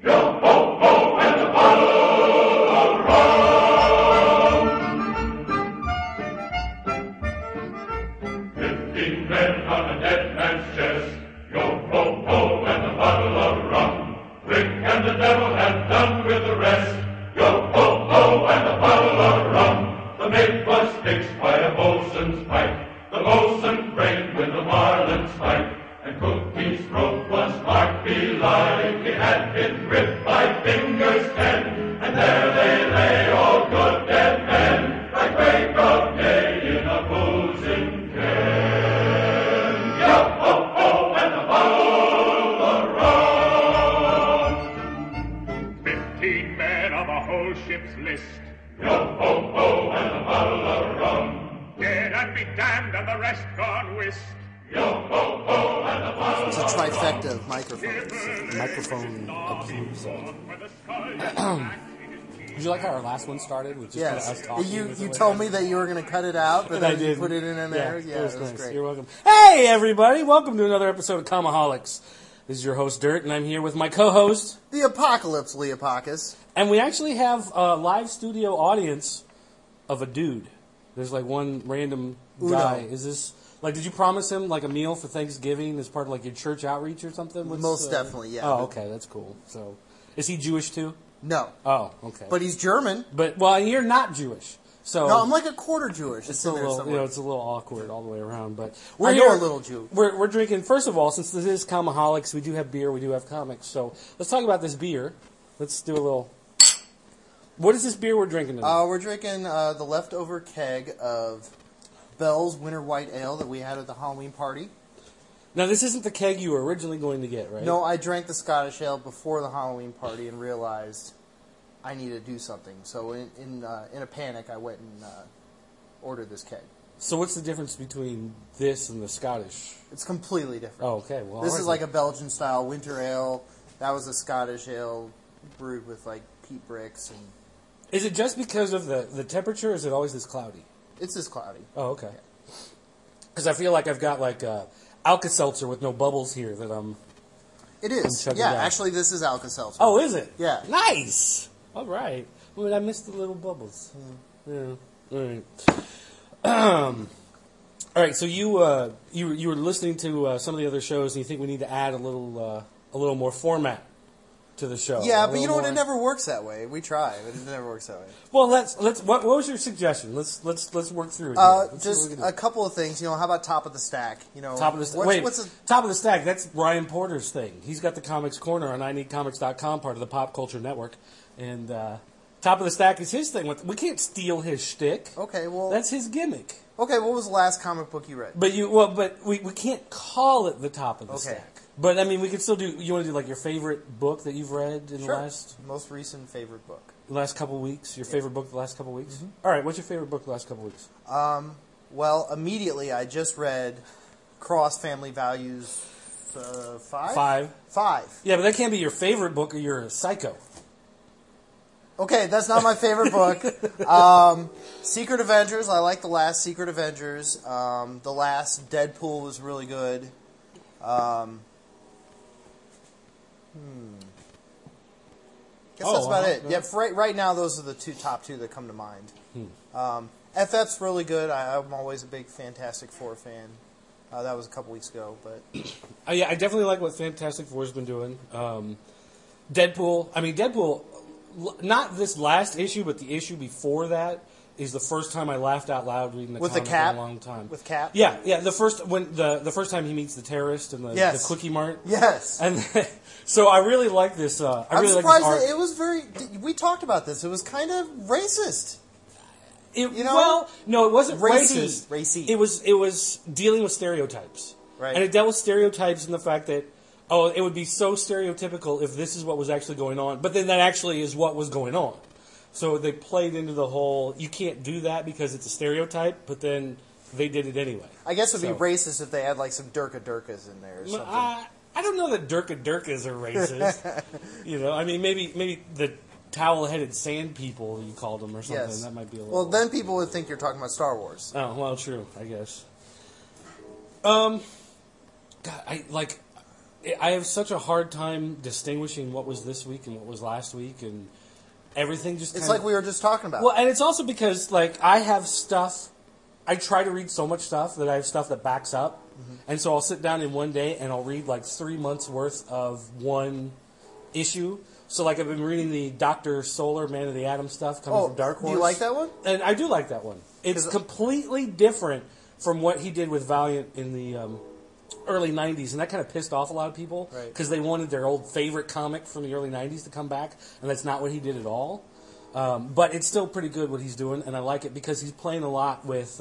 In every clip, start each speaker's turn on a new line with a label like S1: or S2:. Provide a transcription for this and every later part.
S1: Yo-ho-ho and a bottle of rum. 15 men on a dead man's chest. Yo-ho-ho and a bottle of rum. Rick and the devil have done with the rest. Yo-ho-ho and a bottle of rum. The mate was fixed by a bosun's pipe. The bosun framed with a marlin's pipe. And Cookie's throat was marked belike. He had been ripped by fingers 10. And there they lay, all good dead men, by break of day in a boozing ken. Yo-ho-ho and a bottle of rum.
S2: 15 men on the whole ship's list.
S1: Yo-ho-ho and a bottle of rum.
S2: Dead and be damned and the rest gone whist.
S1: Yo-ho-ho and a bottle
S3: It's a
S1: of
S3: trifecta of microphones.
S4: Microphone abuse. Did you like how our last one started with just kind of us
S3: Yes.
S4: talking?
S3: You told me that you were going to cut it out, but
S4: And I
S3: then you
S4: did.
S3: put it in there. Yeah,
S4: it was
S3: that was
S4: nice.
S3: great.
S4: You're welcome. Hey, everybody. Welcome to another episode of Comaholics. This is your host, Dirt, and I'm here with my co-host.
S3: The Apocalypse, Leopakis.
S4: And we actually have a live studio audience of a dude. There's like one random guy.
S3: Uno.
S4: Is this... Like, did you promise him, like, a meal for Thanksgiving as part of, like, your church outreach or something?
S3: Most definitely, yeah.
S4: Oh, okay, that's cool. So, is he Jewish, too?
S3: No.
S4: Oh, okay.
S3: But he's German.
S4: But, well, you're not Jewish. So
S3: No, I'm like a quarter Jewish.
S4: it's
S3: It's
S4: a
S3: in there
S4: little,
S3: somewhere.
S4: it's a little awkward all the way around. But
S3: I know a little Jew.
S4: We're drinking, first of all, since this is Comaholics, we do have beer, we do have comics. So, let's talk about this beer. Let's do a little... What is this beer we're drinking tonight?
S3: We're drinking the leftover keg of Bell's Winter White Ale that we had at the Halloween party.
S4: Now, this isn't the keg you were originally going to get, right?
S3: No, I drank the Scottish Ale before the Halloween party and realized I needed to do something. So in a panic, I went and ordered this keg.
S4: So what's the difference between this and the Scottish?
S3: It's completely different.
S4: Oh, okay. Well,
S3: This
S4: all
S3: is
S4: right
S3: like a Belgian-style winter ale. That was a Scottish ale brewed with, like, peat bricks. And
S4: Is it just because of the temperature, or is it always this cloudy?
S3: it's this cloudy.
S4: Oh, okay. Because I feel like I've got, like, Alka-Seltzer with no bubbles here that I'm...
S3: It is.
S4: chugging
S3: Yeah,
S4: down.
S3: actually, this is Alka-Seltzer.
S4: Oh, is it?
S3: Yeah.
S4: Nice! All right. Well, I missed the little bubbles. Yeah. All right. All right, so you were listening to some of the other shows, and you think we need to add a little more format to the show.
S3: Yeah,
S4: A
S3: but you
S4: little
S3: know what? It
S4: more-
S3: never works that way. We try, but it never works that way.
S4: Well, let's. What was your suggestion? Let's work through it. Here. Let's see what
S3: Just
S4: we can
S3: a
S4: do.
S3: couple of things. You know, how about top of the stack? You know,
S4: Top of the stack.
S3: What's, what's a,
S4: Top of the stack. That's Ryan Porter's thing. He's got the Comics Corner on iNeedComics.com, part of the Pop Culture Network. And top of the stack is his thing. We can't steal his shtick.
S3: okay? Well,
S4: That's his gimmick.
S3: okay. What was the last comic book you read?
S4: But we can't call it the top of the stack. But I mean, we could still do. You want to do like your favorite book that you've read in
S3: Sure.
S4: the last
S3: Most recent favorite book.
S4: couple of weeks? Your favorite book the last couple of weeks? All right. What's your favorite book the last couple of weeks?
S3: Well, immediately I just read Cross Family Values 5? 5.
S4: Yeah, but that can't be your favorite book, or you're a psycho.
S3: Okay, that's not my favorite book. Secret Avengers. I like the last Secret Avengers. The last Deadpool was really good. Guess that's about it. Yeah, for right now, those are the top two that come to mind. FF's really good. I'm always a big Fantastic Four fan. That was a couple weeks ago, but
S4: Yeah, I definitely like what Fantastic Four's been doing. Deadpool. I mean, Deadpool. Not this last issue, but the issue before that is the first time I laughed out loud reading the
S3: with the
S4: comic
S3: Cap,
S4: in a long time.
S3: with Cap,
S4: Yeah. The first time he meets the terrorist in the
S3: Yes.
S4: Quickie Mart.
S3: yes.
S4: And so I really like this.
S3: I'm
S4: really like
S3: surprised
S4: this art.
S3: that it was very. We talked about this. It was kind of racist. you know?
S4: Well, no, it wasn't
S3: Racy.
S4: racist.
S3: Racy.
S4: It was dealing with stereotypes.
S3: Right.
S4: And it dealt with stereotypes in the fact that, it would be so stereotypical if this is what was actually going on. But then that actually is what was going on. So they played into the whole, you can't do that because it's a stereotype, but then they did it anyway.
S3: I guess it would
S4: So-
S3: be racist if they had like some Durkas in there or something.
S4: I don't know that Durkas are racist. I mean, maybe the towel-headed sand people you called them or something.
S3: Yes.
S4: That might be a little...
S3: Well, then people would think you're talking about Star Wars.
S4: Oh, well, true, I guess. God, I have such a hard time distinguishing what was this week and what was last week, and everything just
S3: It's like we were just talking about.
S4: Well, and it's also because, like, I have stuff, I try to read so much stuff that I have stuff that backs up, and so I'll sit down in one day and I'll read, like, 3 months' worth of one issue. So, like, I've been reading the Dr. Solar, Man of the Atom stuff coming from Dark Horse.
S3: Do you like that one?
S4: And I do like that one. It's completely different from what he did with Valiant in the early 90s, and that kind of pissed off a lot of people because they wanted their old favorite comic from the early 90s to come back, and that's not what he did at all. But it's still pretty good what he's doing, and I like it because he's playing a lot with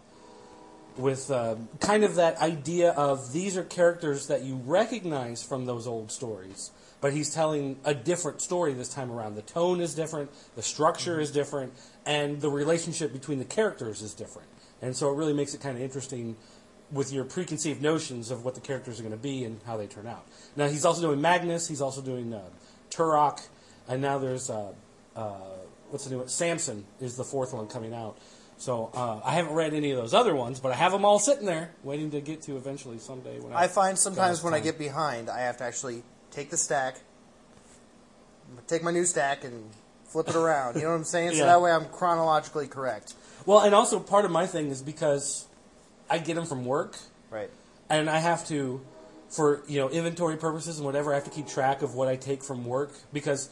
S4: kind of that idea of these are characters that you recognize from those old stories, but he's telling a different story this time around. The tone is different, the structure is different, and the relationship between the characters is different. And so it really makes it kind of interesting with your preconceived notions of what the characters are going to be and how they turn out. Now, he's also doing Magnus, he's also doing Turok, and now there's, what's the new one? Samson is the fourth one coming out. So I haven't read any of those other ones, but I have them all sitting there, waiting to get to eventually someday. When
S3: I find sometimes when I get behind, I have to actually take the stack, take my new stack, and flip it around. You know what I'm saying? So that way I'm chronologically correct.
S4: Well, and also part of my thing is because I get them from work,
S3: right?
S4: And I have to, for inventory purposes and whatever, I have to keep track of what I take from work because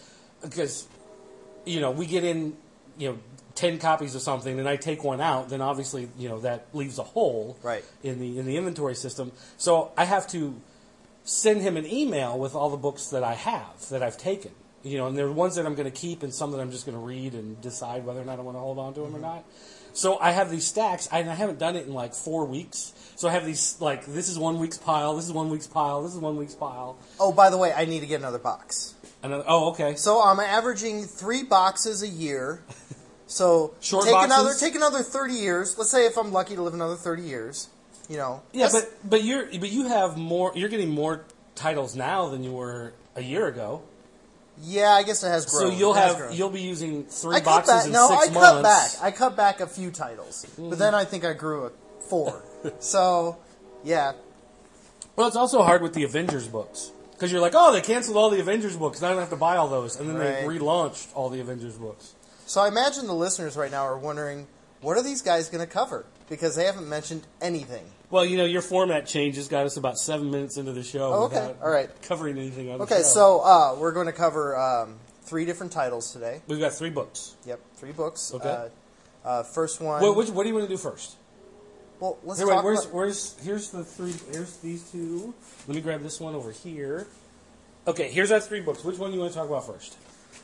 S4: we get in 10 copies of something and I take one out, then obviously that leaves a hole in the inventory system. So I have to send him an email with all the books that I have that I've taken. And there are ones that I'm going to keep and some that I'm just going to read and decide whether or not I want to hold on to them or not. So I have these stacks, and I haven't done it in like 4 weeks. So I have these, like, this is 1 week's pile, this is 1 week's pile, this is 1 week's pile.
S3: Oh, by the way, I need to get another box.
S4: Okay.
S3: So I'm averaging 3 boxes a year. So
S4: Short
S3: take
S4: boxes?
S3: another 30 years. Let's say if I'm lucky to live another 30 years.
S4: Yeah, but you have more. You're getting more titles now than you were a year ago.
S3: Yeah, I guess it has grown.
S4: So you'll be using 3 boxes in 6 months.
S3: cut back. I cut back a few titles, but then I think I grew 4. So, yeah.
S4: Well, it's also hard with the Avengers books because you're like, oh, they canceled all the Avengers books, and I don't have to buy all those, and then they relaunched all the Avengers books.
S3: So I imagine the listeners right now are wondering, what are these guys going to cover? Because they haven't mentioned anything.
S4: Well, your format changes got us about 7 minutes into the show without covering anything on the show.
S3: Okay, so we're going to cover 3 different titles today.
S4: We've got 3 books.
S3: Yep, 3 books.
S4: Okay.
S3: First one...
S4: What do you want to do first?
S3: Well, let's
S4: talk
S3: about...
S4: Here's the 3... Here's these 2. Let me grab this one over here. Okay, here's our 3 books. Which one do you want to talk about first?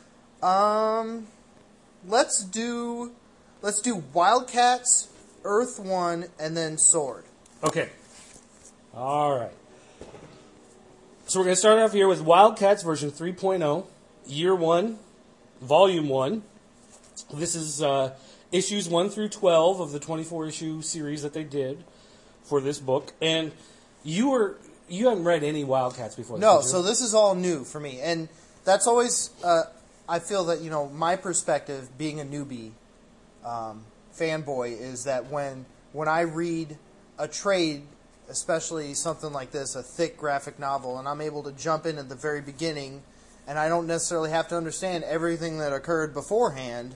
S3: Let's do Wildcats, Earth 1, and then Sword.
S4: Okay. All right. So we're going to start off here with Wildcats version 3.0, Year 1, Volume 1. This is issues 1 through 12 of the 24-issue series that they did for this book. And you haven't read any Wildcats before.
S3: No, so this is all new for me. And that's always... I feel that, my perspective, being a newbie fanboy, is that when I read a trade, especially something like this, a thick graphic novel, and I'm able to jump in at the very beginning, and I don't necessarily have to understand everything that occurred beforehand,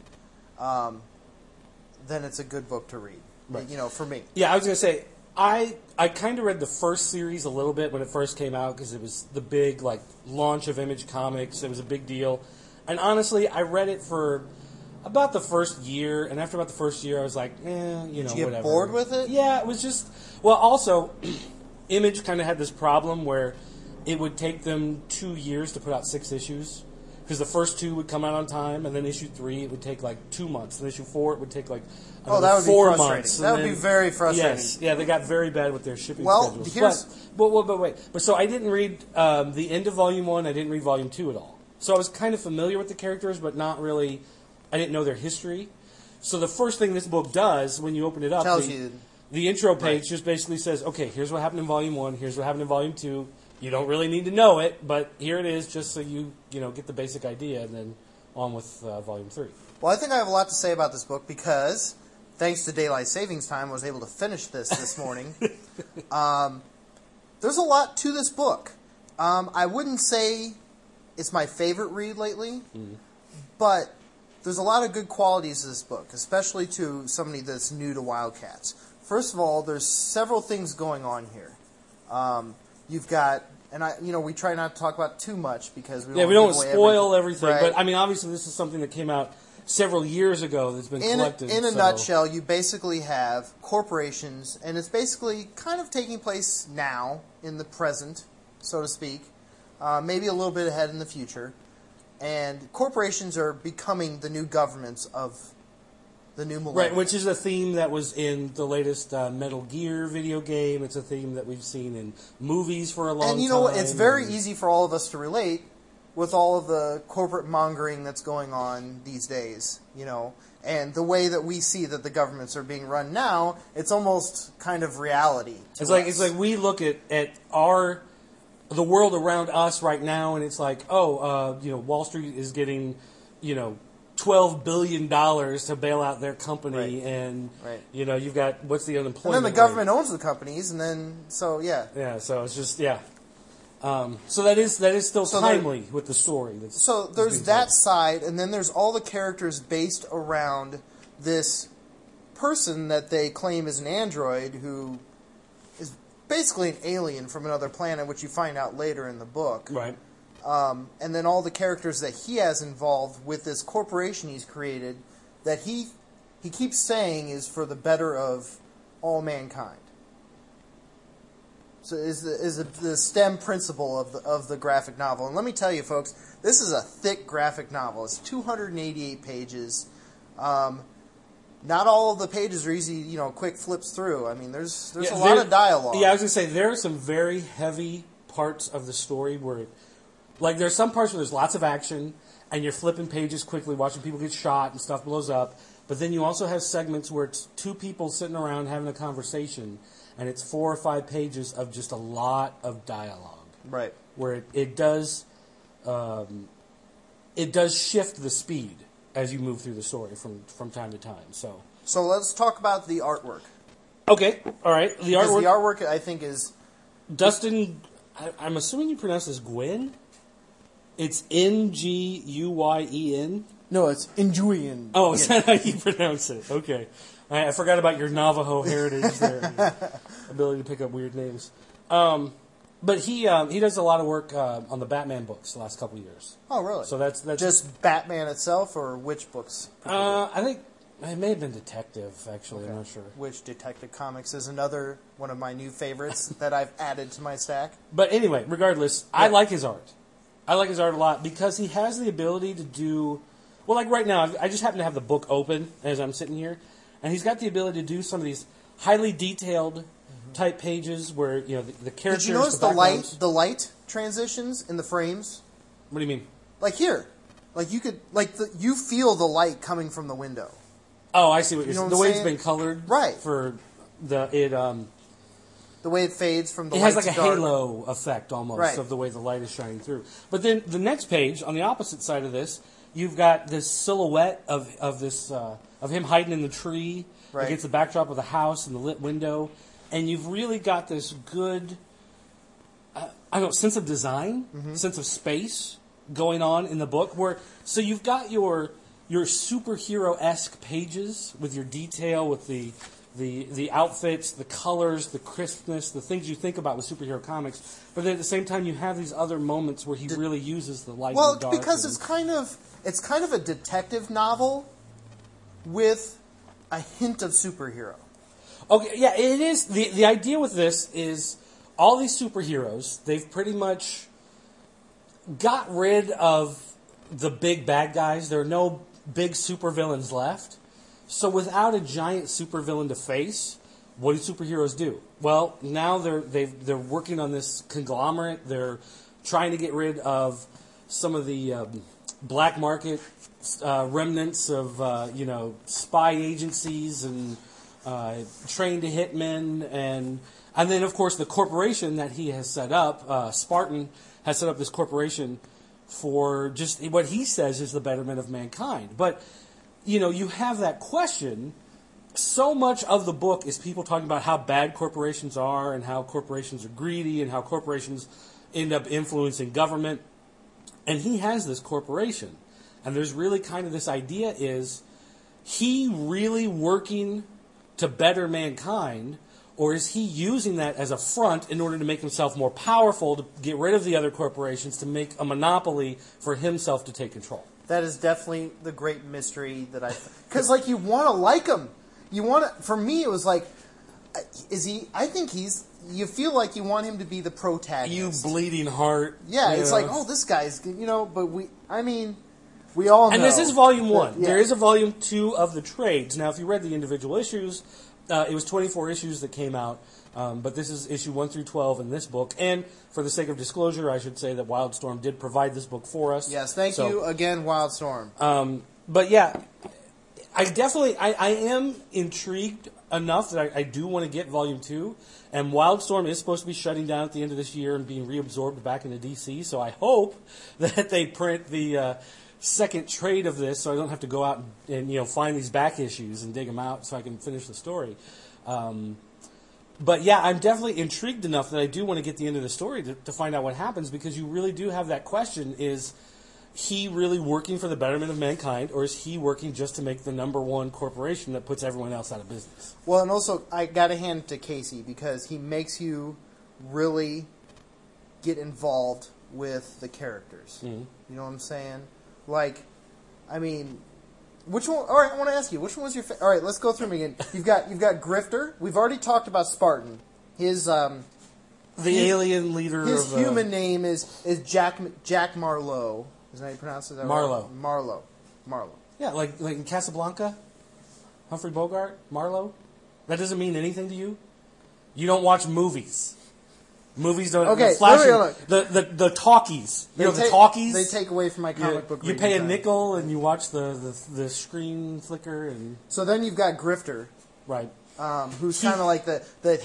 S3: then it's a good book to read, for me.
S4: Yeah, I was going to say, I kind of read the first series a little bit when it first came out, because it was the big launch of Image Comics. It was a big deal. And honestly, I read it for about the first year, and after about the first year, I was like,
S3: Did you get
S4: whatever.
S3: bored with it?
S4: Yeah, it was just... Well, also, Image kind of had this problem where it would take them 2 years to put out 6 issues, because the first 2 would come out on time, and then issue 3, it would take 2 months, and issue 4, it would take
S3: that would
S4: 4
S3: be
S4: months.
S3: That would be very frustrating.
S4: Yes, yeah, they got very bad with their shipping schedules. But wait. But so I didn't read the end of Volume 1, I didn't read Volume 2 at all. So I was kind of familiar with the characters, but not really... I didn't know their history. So the first thing this book does, when you open it up...
S3: Tells you...
S4: The intro page just basically says, okay, here's what happened in Volume 1, here's what happened in Volume 2. You don't really need to know it, but here it is, just so you get the basic idea, and then on with Volume 3.
S3: Well, I think I have a lot to say about this book, because, thanks to Daylight Savings Time, I was able to finish this morning. There's a lot to this book. I wouldn't say it's my favorite read lately, but there's a lot of good qualities to this book, especially to somebody that's new to Wildcats. First of all, there's several things going on here. You've got, we try not to talk about too much because we
S4: don't spoil everything.
S3: Right.
S4: But I mean, obviously, this is something that came out several years ago that's been collected.
S3: In a nutshell, you basically have corporations, and it's basically kind of taking place now in the present, so to speak, maybe a little bit ahead in the future. And corporations are becoming the new governments of the new millennium.
S4: Right, which is a theme that was in the latest Metal Gear video game. It's a theme that we've seen in movies for a long time.
S3: And you know what? It's very easy for all of us to relate with all of the corporate mongering that's going on these days, and the way that we see that the governments are being run now, it's almost kind of reality.
S4: It's like we look at the world around us right now, and it's like, Wall Street is getting, $12 billion to bail out their company,
S3: right.
S4: And
S3: right.
S4: You've got what's the unemployment?
S3: And then the government owns the companies, and then
S4: yeah. So it's just so that is still timely with the story.
S3: So there's that side, and then there's all the characters based around this person that they claim is an android who is basically an alien from another planet, which you find out later in the book.
S4: Right.
S3: And then all the characters that he has involved with this corporation he's created that he keeps saying is for the better of all mankind. So is the STEM principle of the graphic novel. And let me tell you, folks, this is a thick graphic novel. It's 288 pages. Not all of the pages are easy, quick flips through. I mean, there's a lot of dialogue.
S4: Yeah, I was going to say, there are some very heavy parts of the story where there's some parts where there's lots of action, and you're flipping pages quickly, watching people get shot and stuff blows up. But then you also have segments where it's two people sitting around having a conversation, and it's 4 or 5 pages of just a lot of dialogue.
S3: Right.
S4: Where it does shift the speed as you move through the story from time to time. So
S3: let's talk about the artwork.
S4: Okay, all right. The
S3: artwork, I think, is
S4: Dustin. I'm assuming you pronounce this Nguyen. It's Nguyen.
S3: No, it's Nguyen.
S4: Oh, is that how you pronounce it? Okay. I forgot about your Navajo heritage there. Ability to pick up weird names. But he does a lot of work on the Batman books the last couple of years.
S3: Oh, really?
S4: So that's
S3: just Batman itself, or which books?
S4: I think it may have been Detective, actually. Okay. I'm not sure.
S3: Which Detective Comics is another one of my new favorites that I've added to my stack.
S4: But anyway, regardless, yeah. I like his art. I like his art a lot because he has the ability to do... Well, like right now, I just happen to have the book open as I'm sitting here, and he's got the ability to do some of these highly detailed type pages where the characters.
S3: Did you notice the light transitions in the frames?
S4: What do you mean?
S3: Like here, you feel the light coming from the window.
S4: Oh, I see what you're saying. The way it's been colored,
S3: right?
S4: For the
S3: way it fades from the light.
S4: It has like
S3: to
S4: a
S3: dark.
S4: Halo effect almost of the way the light is shining through. But then the next page on the opposite side of this, you've got this silhouette of him hiding in the tree against the backdrop of the house and the lit window, and you've really got this good, sense of design, sense of space going on in the book. So you've got your superhero-esque pages with your detail, with the outfits, the colors, the crispness, the things you think about with superhero comics. But then at the same time, you have these other moments where he really uses the light and the dark.
S3: Well, because it's kind of a detective novel with a hint of superhero.
S4: Okay, yeah, it is. The idea with this is all these superheroes, they've pretty much got rid of the big bad guys. There are no big supervillains left. So without a giant supervillain to face, what do superheroes do? Well, now they're working on this conglomerate. They're trying to get rid of some of the black market remnants of spy agencies and trained hitmen, and then of course the corporation that he has set up, Spartan, has set up this corporation for just what he says is the betterment of mankind. But you have that question. So much of the book is people talking about how bad corporations are and how corporations are greedy and how corporations, end up influencing government. And he has this corporation. And there's really kind of this idea, is he really working to better mankind, or is he using that as a front in order to make himself more powerful, to get rid of the other corporations, to make a monopoly for himself to take control?
S3: That is definitely the great mystery that I... Because, like, you want to like him. You want to... For me, it was like, is he... I think he's... You feel like you want him to be the protagonist.
S4: You bleeding heart.
S3: Yeah, it's like, oh, this guy's... but we... I mean... We all know.
S4: And this is volume 1.
S3: Yeah.
S4: There is a volume 2 of the trades. Now, if you read the individual issues, it was 24 issues that came out. But this is issue 1 through 12 in this book. And for the sake of disclosure, I should say that Wildstorm did provide this book for us.
S3: Yes, thank you again, Wildstorm.
S4: But yeah, I definitely, I am intrigued enough that I do want to get volume 2. And Wildstorm is supposed to be shutting down at the end of this year and being reabsorbed back into DC. So I hope that they print the second trade of this, so I don't have to go out and find these back issues and dig them out so I can finish the story. But yeah, I'm definitely intrigued enough that I do want to get the end of the story to find out what happens, because you really do have that question: is he really working for the betterment of mankind, or is he working just to make the number one corporation that puts everyone else out of business?
S3: Well, and also, I got to hand it to Casey, because he makes you really get involved with the characters.
S4: Mm-hmm.
S3: You know what I'm saying? Like, I mean, which one? All right, I want to ask you, which one was your favorite? All right, let's go through them again. You've got Grifter. We've already talked about Spartan. His
S4: alien leader.
S3: His human name is Jack Marlowe. Is that how you pronounce it?
S4: Marlowe.
S3: Marlowe.
S4: Yeah, like in Casablanca, Humphrey Bogart, Marlowe. That doesn't mean anything to you. You don't watch movies. Movies don't.
S3: Okay,
S4: the talkies. The talkies.
S3: They take away from my comic book.
S4: You pay a nickel and you watch the screen flicker, and
S3: so then you've got Grifter,
S4: right?
S3: Who's kind of like the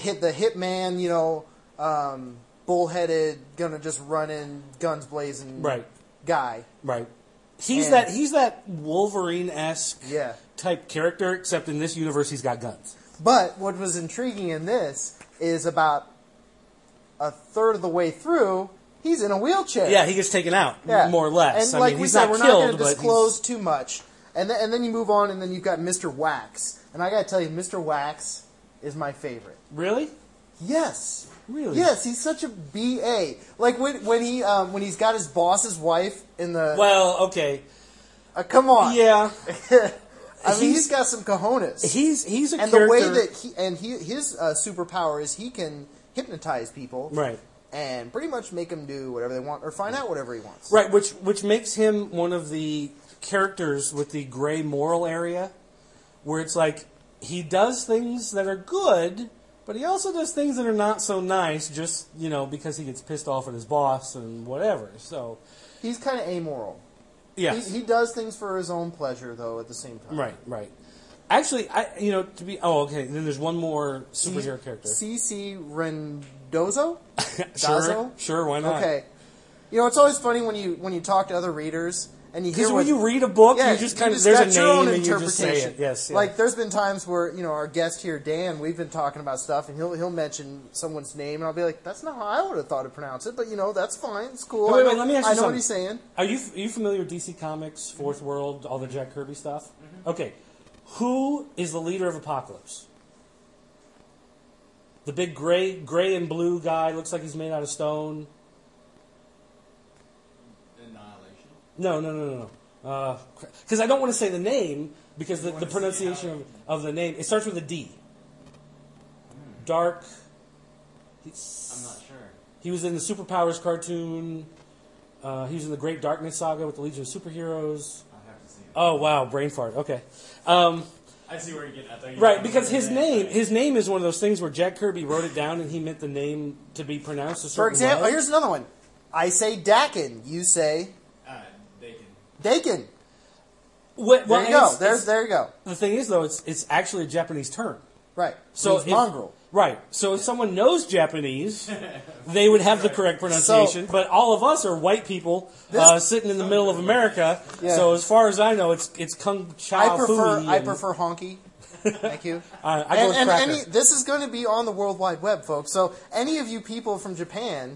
S3: hitman, bullheaded, gonna just run in, guns blazing,
S4: right?
S3: Guy,
S4: right? He's that Wolverine-esque type character, except in this universe he's got guns.
S3: But what was intriguing in this is about a third of the way through, he's in a wheelchair.
S4: Yeah, he gets taken out, more or less.
S3: And like we said, we're not going to disclose too much. And then you move on, and then you've got Mr. Wax. And I got to tell you, Mr. Wax is my favorite.
S4: Really?
S3: Yes.
S4: Really?
S3: Yes, he's such a BA. Like when he's got his boss's wife in the...
S4: Well, okay.
S3: Come on.
S4: Yeah.
S3: I mean, he's got some cojones.
S4: He's a
S3: and
S4: character...
S3: the way that his superpower is he can hypnotize people,
S4: right,
S3: and pretty much make them do whatever they want or find out whatever he wants.
S4: Right, which makes him one of the characters with the gray moral area, where it's like he does things that are good, but he also does things that are not so nice, just because he gets pissed off at his boss and whatever. So
S3: he's kind of amoral.
S4: Yes,
S3: he does things for his own pleasure, though. At the same time,
S4: right. Actually, then there's one more superhero character.
S3: C.C. Rendozo?
S4: Sure, why not?
S3: Okay. It's always funny when you talk to other readers and you hear
S4: when you read a book, you just kind of, there's a name and you just say it. Yes, yeah.
S3: Like, there's been times where, our guest here, Dan, we've been talking about stuff, and he'll mention someone's name, and I'll be like, that's not how I would have thought to pronounce it, but, that's fine, it's cool.
S4: Wait, let me ask you
S3: I know
S4: something.
S3: what he's saying.
S4: Are you familiar with DC Comics, Fourth World, all the Jack Kirby stuff? Mm-hmm. Okay. Who is the leader of Apocalypse? The big gray and blue guy, looks like he's made out of stone.
S5: Annihilation?
S4: No. Because I don't want to say the name, because the pronunciation of the name, it starts with a D. Dark.
S5: I'm not sure.
S4: He was in the Superpowers cartoon. He was in the Great Darkness saga with the Legion of Superheroes. Oh, wow, brain fart. Okay.
S5: I see where you're getting at.
S4: Right, because his name is one of those things where Jack Kirby wrote it down and he meant the name to be pronounced a certain way.
S3: For example, here's another one. I say Dakin. You say... Dakin.
S4: Well,
S3: there you go. There you go.
S4: The thing is, though, it's actually a Japanese term.
S3: Right.
S4: So
S3: it's mongrel.
S4: Right. So if someone knows Japanese, they would have the correct pronunciation. But all of us are white people sitting in the middle of America. Yeah. So as far as I know, it's Kung Chao Fui.
S3: I prefer honky. Thank you.
S4: I go with cracker.
S3: This is going to be on the World Wide Web, folks. So any of you people from Japan,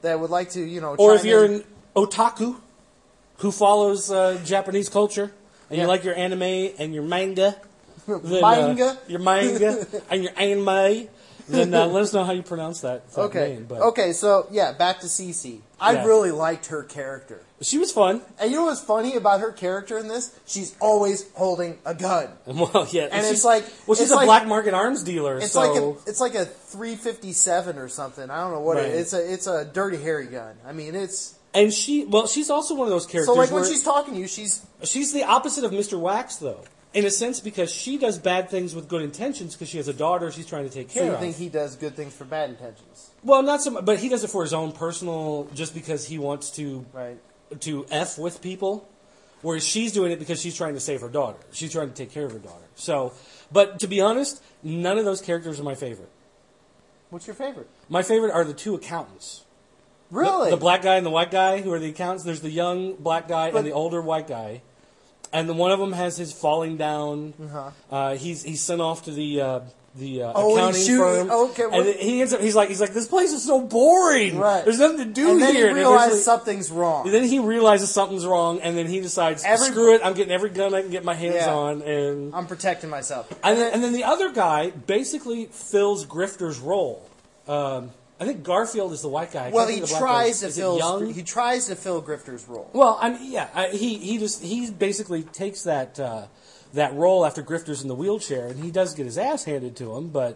S3: that would like to,
S4: Or
S3: chime
S4: if you're
S3: in.
S4: an otaku who follows Japanese culture and
S3: Yeah.
S4: you like your anime and your manga, then,
S3: Manga?
S4: your manga and your anime, then let us know how you pronounce that name. But
S3: Okay, so yeah, back to Cece. I
S4: Yeah.
S3: really liked her character.
S4: she was fun.
S3: And you know what's funny about her character in this? She's always holding a gun.
S4: Well, yeah,
S3: And
S4: she's,
S3: it's like-
S4: well, she's
S3: it's
S4: a
S3: like-
S4: black market arms dealer.
S3: It's
S4: so
S3: like a 357 or something. I don't know what
S4: Right.
S3: it is. It's a dirty Harry gun. I mean, it's
S4: and she's also one of those characters.
S3: so like when
S4: where
S3: she's talking to you, she's
S4: the opposite of Mr. Wax, though, in a sense, because she does bad things with good intentions because she has a daughter she's trying to take
S3: so
S4: care
S3: you
S4: of.
S3: think he does good things for bad intentions,
S4: Well, not so much, but he does it for his own personal, just because he wants to
S3: right?
S4: F with people, whereas she's doing it because she's trying to save her daughter. She's trying to take care of her daughter. So, but to be honest, none of those characters are my favorite.
S3: What's your favorite?
S4: My favorite are the two accountants.
S3: Really?
S4: The black guy and the white guy, who are the accountants. There's the young black guy
S3: But-
S4: and the older white guy. And then one of them has his falling down.
S3: Uh-huh.
S4: He's sent off to the
S3: Oh,
S4: accounting
S3: he's shooting-
S4: firm.
S3: okay,
S4: and
S3: what-
S4: he ends up. He's like, this place is so boring.
S3: Right.
S4: There's nothing to do
S3: and then
S4: here.
S3: he
S4: And
S3: realizes
S4: eventually-
S3: something's wrong.
S4: Then he realizes something's wrong, and then he decides, screw it, I'm getting every gun I can get my hands
S3: Yeah.
S4: on. And
S3: I'm protecting myself.
S4: and then the other guy basically fills Grifter's role. I think Garfield is the white guy. I
S3: Well,
S4: can't
S3: he
S4: think of the black
S3: tries
S4: guy.
S3: to
S4: Is it
S3: fill
S4: Young?
S3: he tries to fill Grifter's role.
S4: Well, I mean, yeah, he basically takes that role after Grifter's in the wheelchair, and he does get his ass handed to him, but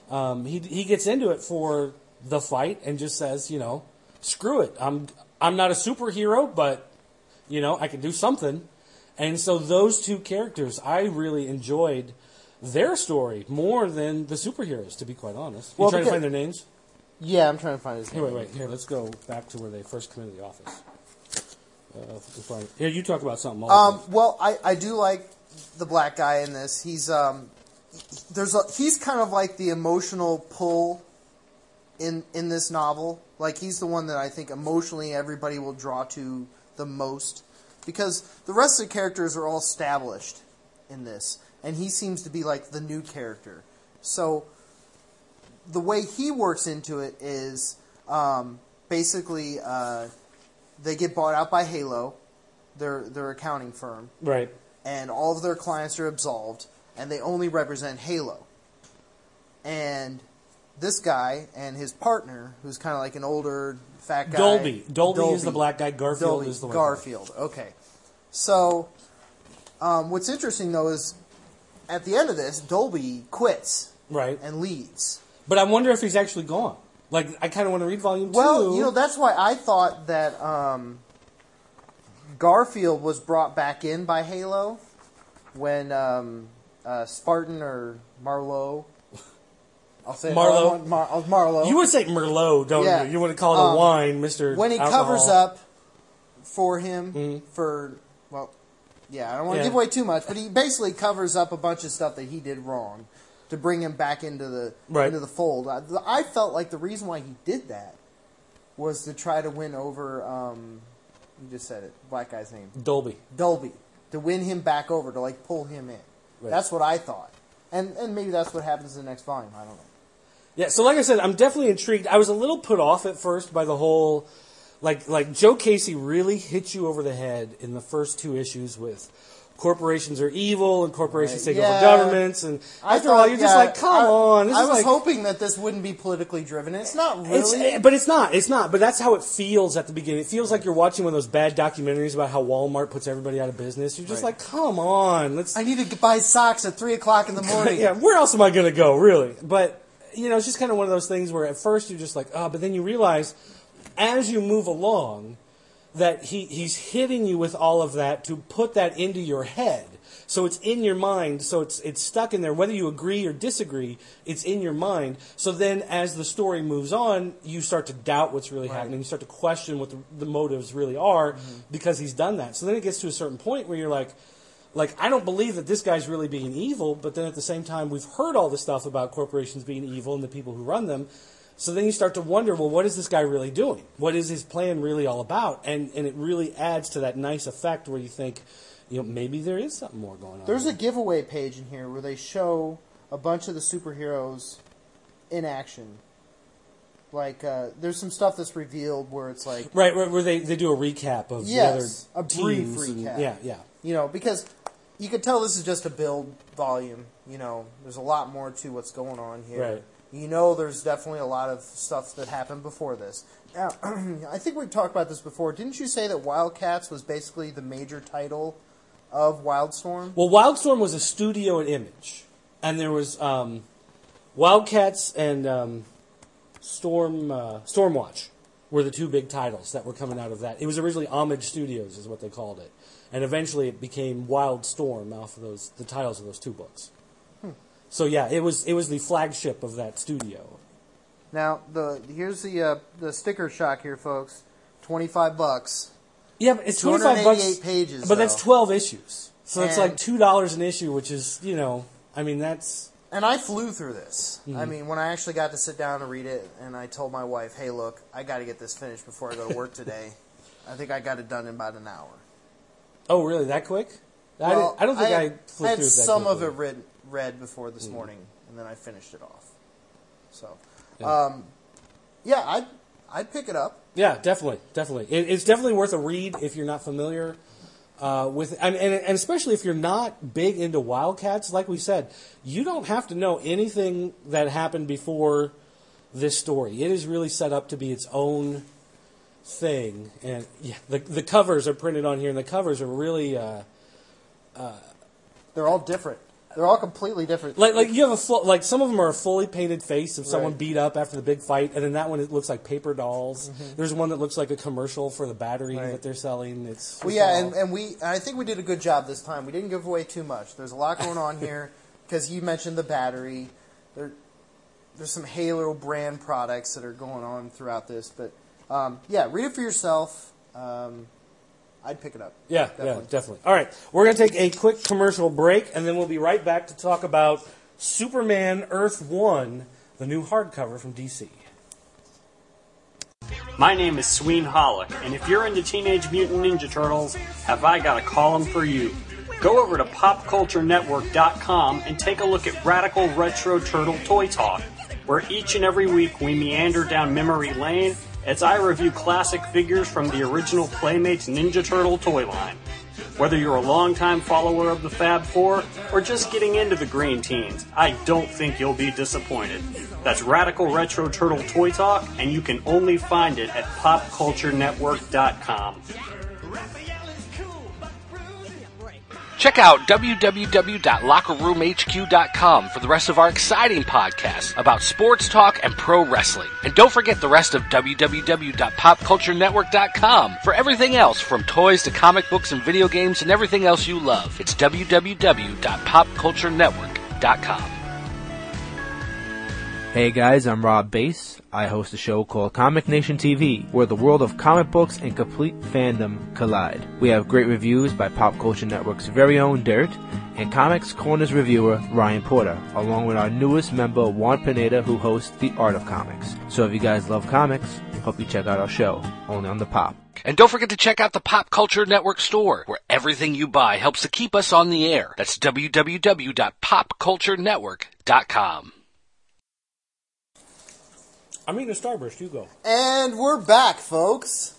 S4: he gets into it for the fight and just says, screw it, I'm not a superhero, but I can do something, and so those two characters, I really enjoyed their story more than the superheroes, to be quite honest. You
S3: Well,
S4: trying to
S3: because-
S4: find their names?
S3: Yeah, I'm trying to find his
S4: Here,
S3: name.
S4: wait, here, let's go back to where they first come into the office. If we can find it. Here, you talk about something.
S3: Well, I do like the black guy in this. He's he's kind of like the emotional pull in this novel. Like he's the one that I think emotionally everybody will draw to the most, because the rest of the characters are all established in this, and he seems to be like the new character. So the way he works into it is basically they get bought out by Halo, their accounting firm,
S4: right.
S3: and all of their clients are absolved, and they only represent Halo. And this guy and his partner, who's kind of like an older fat guy,
S4: Dolby is the black guy. Garfield is the white guy.
S3: Garfield. Okay, so what's interesting though is at the end of this, Dolby quits
S4: Right.
S3: and leaves.
S4: But I wonder if he's actually gone. Like, I kind of want to read volume 2.
S3: Well, that's why I thought that Garfield was brought back in by Halo when Spartan or Marlowe. I'll say
S4: Marlowe.
S3: Marlowe.
S4: You would say Merlot, don't
S3: Yeah.
S4: you? You want to call it a wine, Mr.
S3: when he
S4: Alcohol.
S3: covers up for him
S4: Mhm.
S3: for, well, yeah, I don't want to
S4: Yeah.
S3: give away too much, but he basically covers up a bunch of stuff that he did wrong to bring him back into the fold. I felt like the reason why he did that was to try to win over, you just said it, black guy's name,
S4: Dolby.
S3: to win him back over, to like pull him in.
S4: Right.
S3: That's what I thought. And maybe that's what happens in the next volume. I don't know.
S4: Yeah, so like I said, I'm definitely intrigued. I was a little put off at first by the whole, like Joe Casey really hit you over the head in the first 2 issues with corporations are evil and corporations take over
S3: Yeah.
S4: governments, and after a while you're just like, come on. This
S3: I
S4: is
S3: was
S4: like,
S3: hoping that this wouldn't be politically driven. It's not really.
S4: But it's not. It's not. But that's how it feels at the beginning. It feels like you're watching one of those bad documentaries about how Walmart puts everybody out of business. You're just
S3: Right.
S4: like, come on.
S3: I need to buy socks at 3:00 in the morning.
S4: Yeah, where else am I going to go, really? But, it's just kind of one of those things where at first you're just like, but then you realize as you move along that he's hitting you with all of that to put that into your head. So it's in your mind, so it's stuck in there. Whether you agree or disagree, it's in your mind. So then as the story moves on, you start to doubt what's really happening. You start to question what the motives really are because he's done that. So then it gets to a certain point where you're like, I don't believe that this guy's really being evil, but then at the same time, we've heard all this stuff about corporations being evil and the people who run them. So then you start to wonder, well, what is this guy really doing? What is his plan really all about? And it really adds to that nice effect where you think, maybe there is something more going on.
S3: There's a giveaway page in here where they show a bunch of the superheroes in action. Like, there's some stuff that's revealed where it's like...
S4: Right, where they do a recap of
S3: Yes,
S4: the other
S3: a brief
S4: teams
S3: recap.
S4: Yeah.
S3: You know, because you could tell this is just a build volume. You know, there's a lot more to what's going on here.
S4: Right.
S3: You know, there's definitely a lot of stuff that happened before this. Now, I think we've talked about this before. Didn't you say that Wildcats was basically the major title of Wildstorm?
S4: Well, Wildstorm was a studio at Image, and there was Wildcats and Stormwatch were the two big titles that were coming out of that. It was originally Homage Studios, is what they called it, and eventually it became Wildstorm off of the titles of those two books. So yeah, it was the flagship of that studio.
S3: Now, here's the sticker shock here, folks. $25.
S4: Yeah, but it's $25.
S3: 288 pages,
S4: but that's
S3: though.
S4: 12 issues, so it's
S3: And-
S4: like $2 an issue, which is I mean that's.
S3: And I flew through this.
S4: Mm-hmm.
S3: I mean, when I actually got to sit down and read it, and I told my wife, hey, look, I got to get this finished before I go to work today. I think I got it done in about an hour.
S4: Oh, really? That quick?
S3: Well,
S4: I don't think I flew
S3: had
S4: through it that
S3: some
S4: quickly.
S3: of it read before this morning, and then I finished it off. So,
S4: Yeah.
S3: I'd pick it up.
S4: Yeah, definitely. It's definitely worth a read if you're not familiar with, and especially if you're not big into Wildcats. Like we said, you don't have to know anything that happened before this story. It is really set up to be its own thing, and yeah, the covers are printed on here, and the covers are really
S3: They're all different. They're all completely different.
S4: like you have some of them are a fully painted face of someone
S3: Right.
S4: beat up after the big fight, and then that one it looks like paper dolls. There's one that looks like a commercial for the battery
S3: Right.
S4: that they're selling. It's
S3: Well, yeah, and I think we did a good job this time. We didn't give away too much. There's a lot going on here because you mentioned the battery. There's some Halo brand products that are going on throughout this, but yeah, read it for yourself. I'd pick it up.
S4: Yeah, definitely. All right, we're going to take a quick commercial break, and then we'll be right back to talk about Superman Earth 1, the new hardcover from DC.
S6: My name is Sween Hollick, and if you're into Teenage Mutant Ninja Turtles, have I got a column for you. Go over to PopCultureNetwork.com and take a look at Radical Retro Turtle Toy Talk, where each and every week we meander down memory lane as I review classic figures from the original Playmates Ninja Turtle toy line. Whether you're a longtime follower of the Fab Four or just getting into the Green Teens, I don't think you'll be disappointed. That's Radical Retro Turtle Toy Talk, and you can only find it at PopCultureNetwork.com.
S7: Check out www.lockerroomhq.com for the rest of our exciting podcasts about sports talk and pro wrestling. And don't forget the rest of www.popculturenetwork.com for everything else from toys to comic books and video games and everything else you love. It's www.popculturenetwork.com.
S8: Hey guys, I'm Rob Bass. I host a show called Comic Nation TV, where the world of comic books and complete fandom collide. We have great reviews by Pop Culture Network's very own Dirt, and Comics Corner's reviewer Ryan Porter, along with our newest member Juan Pineda, who hosts The Art of Comics. So if you guys love comics, hope you check out our show, only on the Pop.
S7: And don't forget to check out the Pop Culture Network store, where everything you buy helps to keep us on the air. That's www.popculturenetwork.com.
S4: I'm eating a Starburst. You go.
S3: And we're back, folks.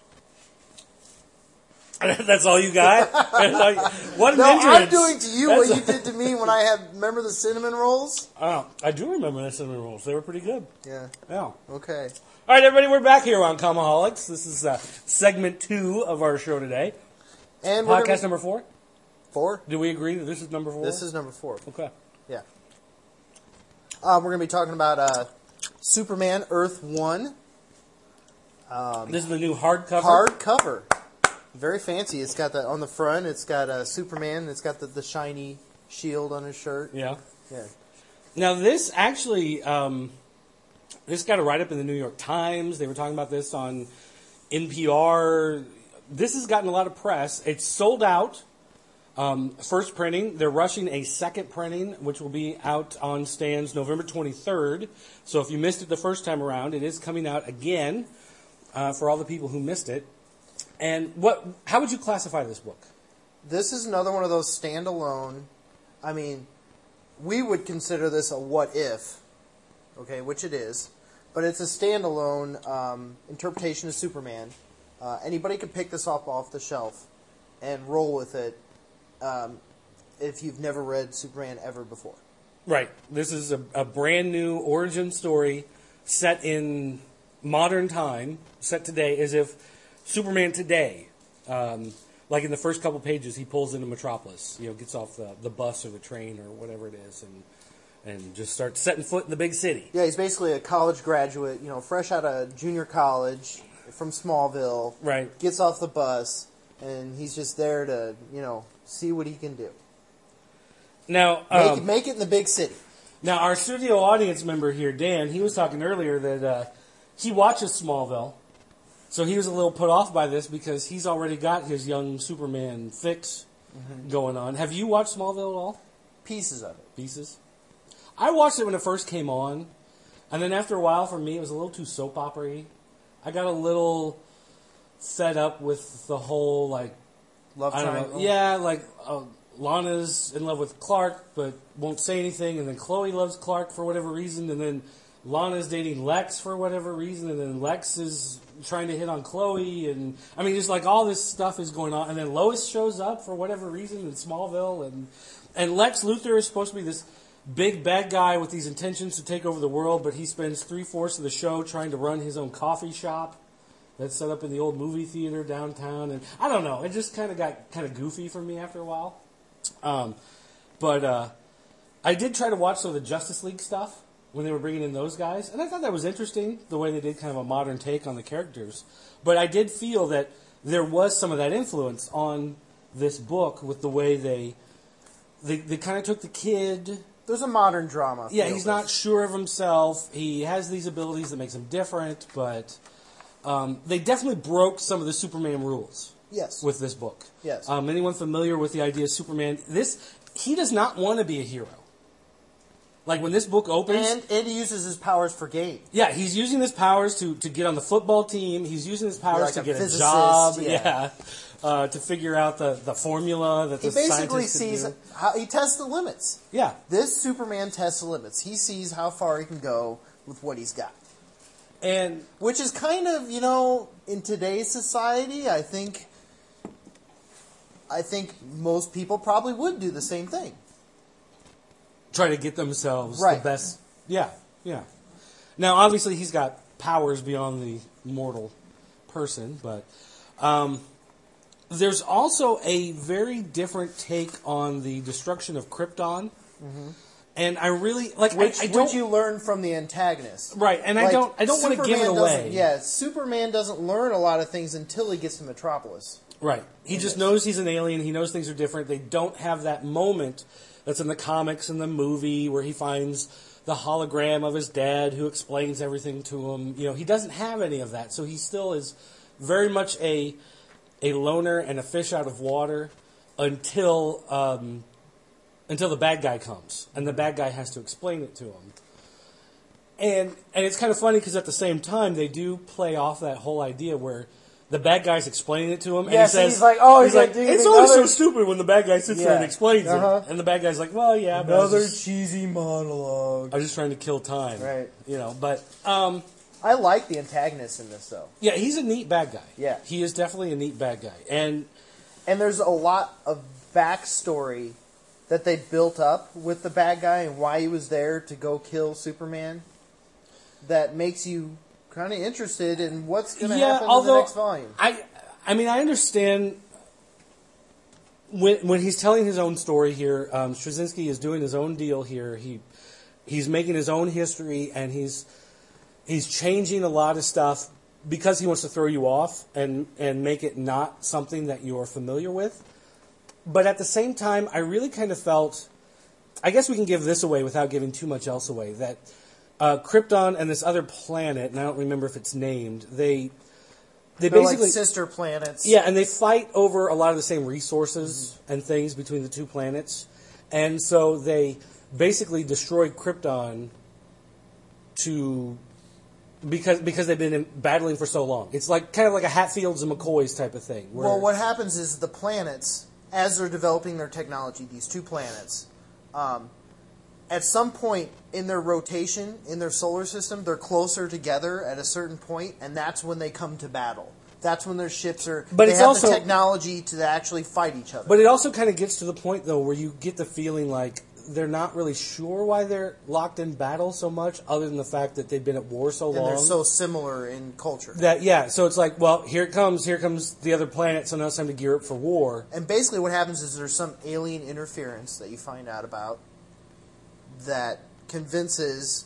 S4: That's all you got? What an
S3: No,
S4: entrance.
S3: I'm doing to you what you did to me when I had, remember the cinnamon rolls?
S4: Oh, I do remember the cinnamon rolls. They were pretty good.
S3: Yeah.
S4: Yeah.
S3: Okay.
S4: All right, everybody, we're back here on Comaholics. This is segment 2 of our show today.
S3: And we're
S4: Podcast
S3: gonna,
S4: number 4?
S3: 4?
S4: Do we agree that this is number 4?
S3: This is number 4.
S4: Okay.
S3: Yeah. We're going to be talking about Superman Earth 1.
S4: This is the new hardcover.
S3: Hardcover. Very fancy. It's got on the front, it's got Superman. It's got the shiny shield on his shirt.
S4: Yeah.
S3: Yeah.
S4: Now, this actually, this got a write-up in the New York Times. They were talking about this on NPR. This has gotten a lot of press. It's sold out. First printing. They're rushing a second printing, which will be out on stands November 23rd. So if you missed it the first time around, it is coming out again for all the people who missed it. And how would you classify this book?
S3: This is another one of those standalone. I mean, we would consider this a what if, okay, which it is. but it's a standalone interpretation of Superman. Anybody can pick this up off the shelf and roll with it if you've never read Superman ever before.
S4: Right. This is a brand new origin story set in modern time, set today, as if Superman today, like in the first couple pages, he pulls into Metropolis, gets off the bus or the train or whatever it is, and just starts setting foot in the big city.
S3: Yeah, he's basically a college graduate, fresh out of junior college from Smallville.
S4: Right.
S3: Gets off the bus, and he's just there to, see what he can do.
S4: Now,
S3: make it in the big city.
S4: Now, our studio audience member here, Dan, he was talking earlier that he watches Smallville, so he was a little put off by this because he's already got his young Superman fix going on. Have you watched Smallville at all?
S3: Pieces of it.
S4: Pieces? I watched it when it first came on, and then after a while, for me, it was a little too soap opera-y. I got a little fed up with the whole,
S3: love triangle?
S4: Lana's in love with Clark, but won't say anything, and then Chloe loves Clark for whatever reason, and then Lana's dating Lex for whatever reason, and then Lex is trying to hit on Chloe, and just all this stuff is going on, and then Lois shows up for whatever reason in Smallville, and Lex Luthor is supposed to be this big bad guy with these intentions to take over the world, but he spends 3/4 of the show trying to run his own coffee shop that's set up in the old movie theater downtown, and I don't know, it just kind of got kind of goofy for me after a while. But I did try to watch some of the Justice League stuff when they were bringing in those guys, and I thought that was interesting, the way they did kind of a modern take on the characters. But I did feel that there was some of that influence on this book with the way they kind of took the kid.
S3: There's a modern drama.
S4: Yeah, he's not sure of himself. He has these abilities that makes him different, but they definitely broke some of the Superman rules.
S3: Yes.
S4: With this book.
S3: Yes.
S4: Anyone familiar with the idea of Superman? He does not want to be a hero. Like when this book opens,
S3: and he uses his powers for gain.
S4: Yeah, he's using his powers to get on the football team. He's using his powers to get a
S3: physicist,
S4: job.
S3: yeah.
S4: To figure out the formula that the scientists
S3: sees
S4: do.
S3: how he tests the limits.
S4: Yeah.
S3: This Superman tests the limits. He sees how far he can go with what he's got.
S4: And
S3: which is kind of, in today's society, I think most people probably would do the same thing.
S4: Try to get themselves
S3: the
S4: best. Yeah. Now, obviously, he's got powers beyond the mortal person, but there's also a very different take on the destruction of Krypton. Mm-hmm. And I really
S3: which you learn from the antagonist,
S4: right? And I don't want to give it away.
S3: Yeah, Superman doesn't learn a lot of things until he gets to Metropolis.
S4: Right. He just knows he's an alien. He knows things are different. They don't have that moment that's in the comics and the movie where he finds the hologram of his dad who explains everything to him. He doesn't have any of that. So he still is very much a loner and a fish out of water until the bad guy comes. And the bad guy has to explain it to him. And it's kind of funny because at the same time, they do play off that whole idea where the bad guy's explaining it to him, and he says,
S3: he's like,
S4: it's always so stupid when the bad guy sits there and explains it. And the bad guy's like, well, yeah, but
S3: another cheesy monologue.
S4: I was just trying to kill time.
S3: Right.
S4: But
S3: I like the antagonist in this, though.
S4: Yeah, he's a neat bad guy.
S3: Yeah.
S4: He is definitely a neat bad guy. And
S3: there's a lot of backstory that they built up with the bad guy and why he was there to go kill Superman that makes you kind of interested in what's going to happen in the next volume.
S4: I understand when he's telling his own story here. Straczynski is doing his own deal here. He's making his own history, and he's changing a lot of stuff because he wants to throw you off and make it not something that you're familiar with. But at the same time, I really kind of felt, I guess we can give this away without giving too much else away, that Krypton and this other planet, and I don't remember if it's named, they're basically
S3: like sister planets.
S4: Yeah, and they fight over a lot of the same resources and things between the two planets. And so they basically destroyed Krypton because they've been battling for so long. It's kind of like a Hatfields and McCoys type of thing.
S3: Well, what happens is the planets, as they're developing their technology, these two planets, at some point in their rotation, in their solar system, they're closer together at a certain point, and that's when they come to battle. That's when their ships are.
S4: But
S3: they
S4: it's
S3: have
S4: also
S3: the technology to actually fight each other.
S4: But it also kind of gets to the point, though, where you get the feeling like they're not really sure why they're locked in battle so much, other than the fact that they've been at war so long.
S3: And they're so similar in culture.
S4: So it's like, well, here comes the other planet, so now it's time to gear up for war.
S3: And basically what happens is there's some alien interference that you find out about that convinces...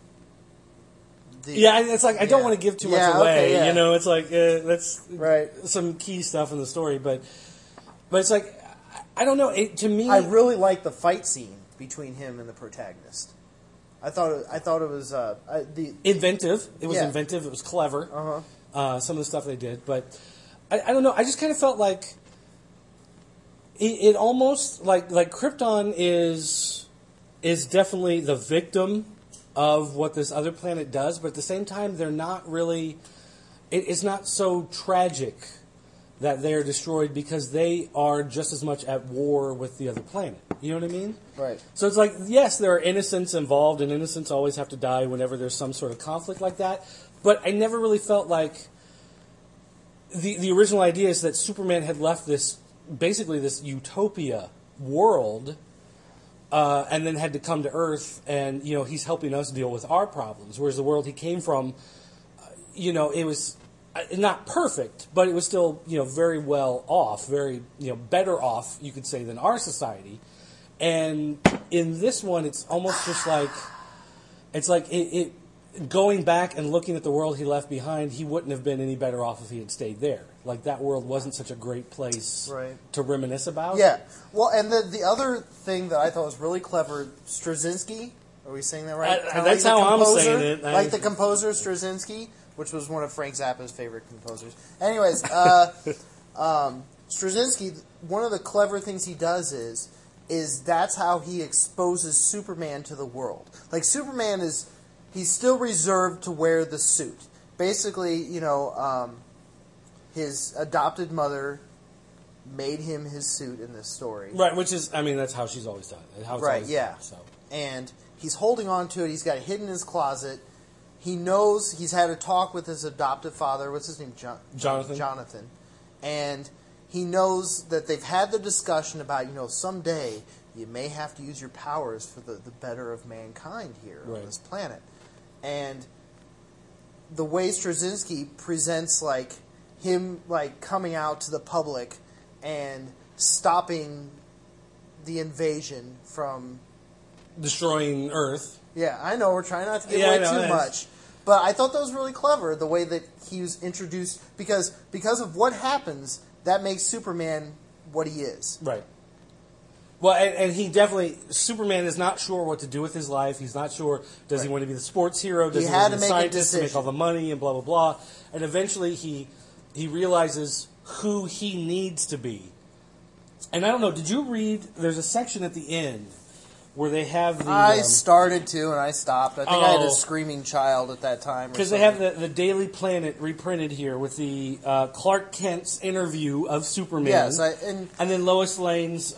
S4: It's like, I don't want to give too much away.
S3: Okay,
S4: you know, it's like, that's
S3: right.
S4: some key stuff in the story, but it's like, I don't know. To me,
S3: I really like the fight scene between him and the protagonist. I thought it was
S4: inventive. It was inventive. It was clever. Some of the stuff they did, but I don't know. I just kind of felt like it almost like Krypton is definitely the victim of what this other planet does, but at the same time, they're not really. It's not so tragic that they're destroyed because they are just as much at war with the other planet. You know what I mean?
S3: Right.
S4: So it's like, yes, there are innocents involved, and innocents always have to die whenever there's some sort of conflict like that. But I never really felt like the original idea is that Superman had left this utopia world, and then had to come to Earth, and he's helping us deal with our problems. Whereas the world he came from, it was. Not perfect, but it was still, very well off, very, better off, you could say, than our society. And in this one, it's almost just like, it going back and looking at the world he left behind, he wouldn't have been any better off if he had stayed there. Like, that world wasn't such a great place to reminisce about.
S3: Yeah. Well, and the other thing that I thought was really clever, Straczynski, are we saying that right?
S4: That's how I'm saying it.
S3: Like the composer Straczynski, which was one of Frank Zappa's favorite composers. Anyways, Straczynski, one of the clever things he does is that's how he exposes Superman to the world. Like, Superman he's still reserved to wear the suit. Basically, his adopted mother made him his suit in this story.
S4: Right, which is, that's how she's always done it. Done, so.
S3: And he's holding on to it. He's got it hidden in his closet. He knows he's had a talk with his adoptive father. What's his name? Jonathan. And he knows that they've had the discussion about, someday you may have to use your powers for the better of mankind here on this planet. And the way Straczynski presents, him, coming out to the public and stopping the invasion from...
S4: destroying Earth.
S3: Yeah, I know, we're trying not to give away too much. But I thought that was really clever, the way that he was introduced, because of what happens, that makes Superman what he is.
S4: Right. Well, and he definitely, Superman is not sure what to do with his life. He's not sure, does he want to be the sports hero? Does he want to be the scientist to make all the money and blah, blah, blah? And eventually he realizes who he needs to be. And I don't know, did you read, there's a section at the end where they have the...
S3: I started to, and I stopped. I think I had a screaming child at that time.
S4: Because they have the Daily Planet reprinted here with the Clark Kent's interview of Superman.
S3: Yes,
S4: and then Lois Lane's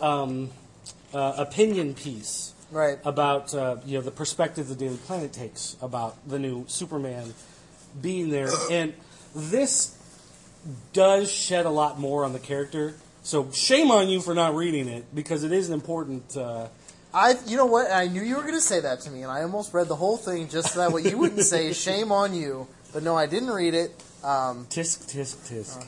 S4: opinion piece about the perspective the Daily Planet takes about the new Superman being there. And this does shed a lot more on the character. So shame on you for not reading it, because it is an important...
S3: you know what? I knew you were going to say that to me, and I almost read the whole thing just so that what you wouldn't say, shame on you. But no, I didn't read it.
S4: Tisk, tisk, tisk.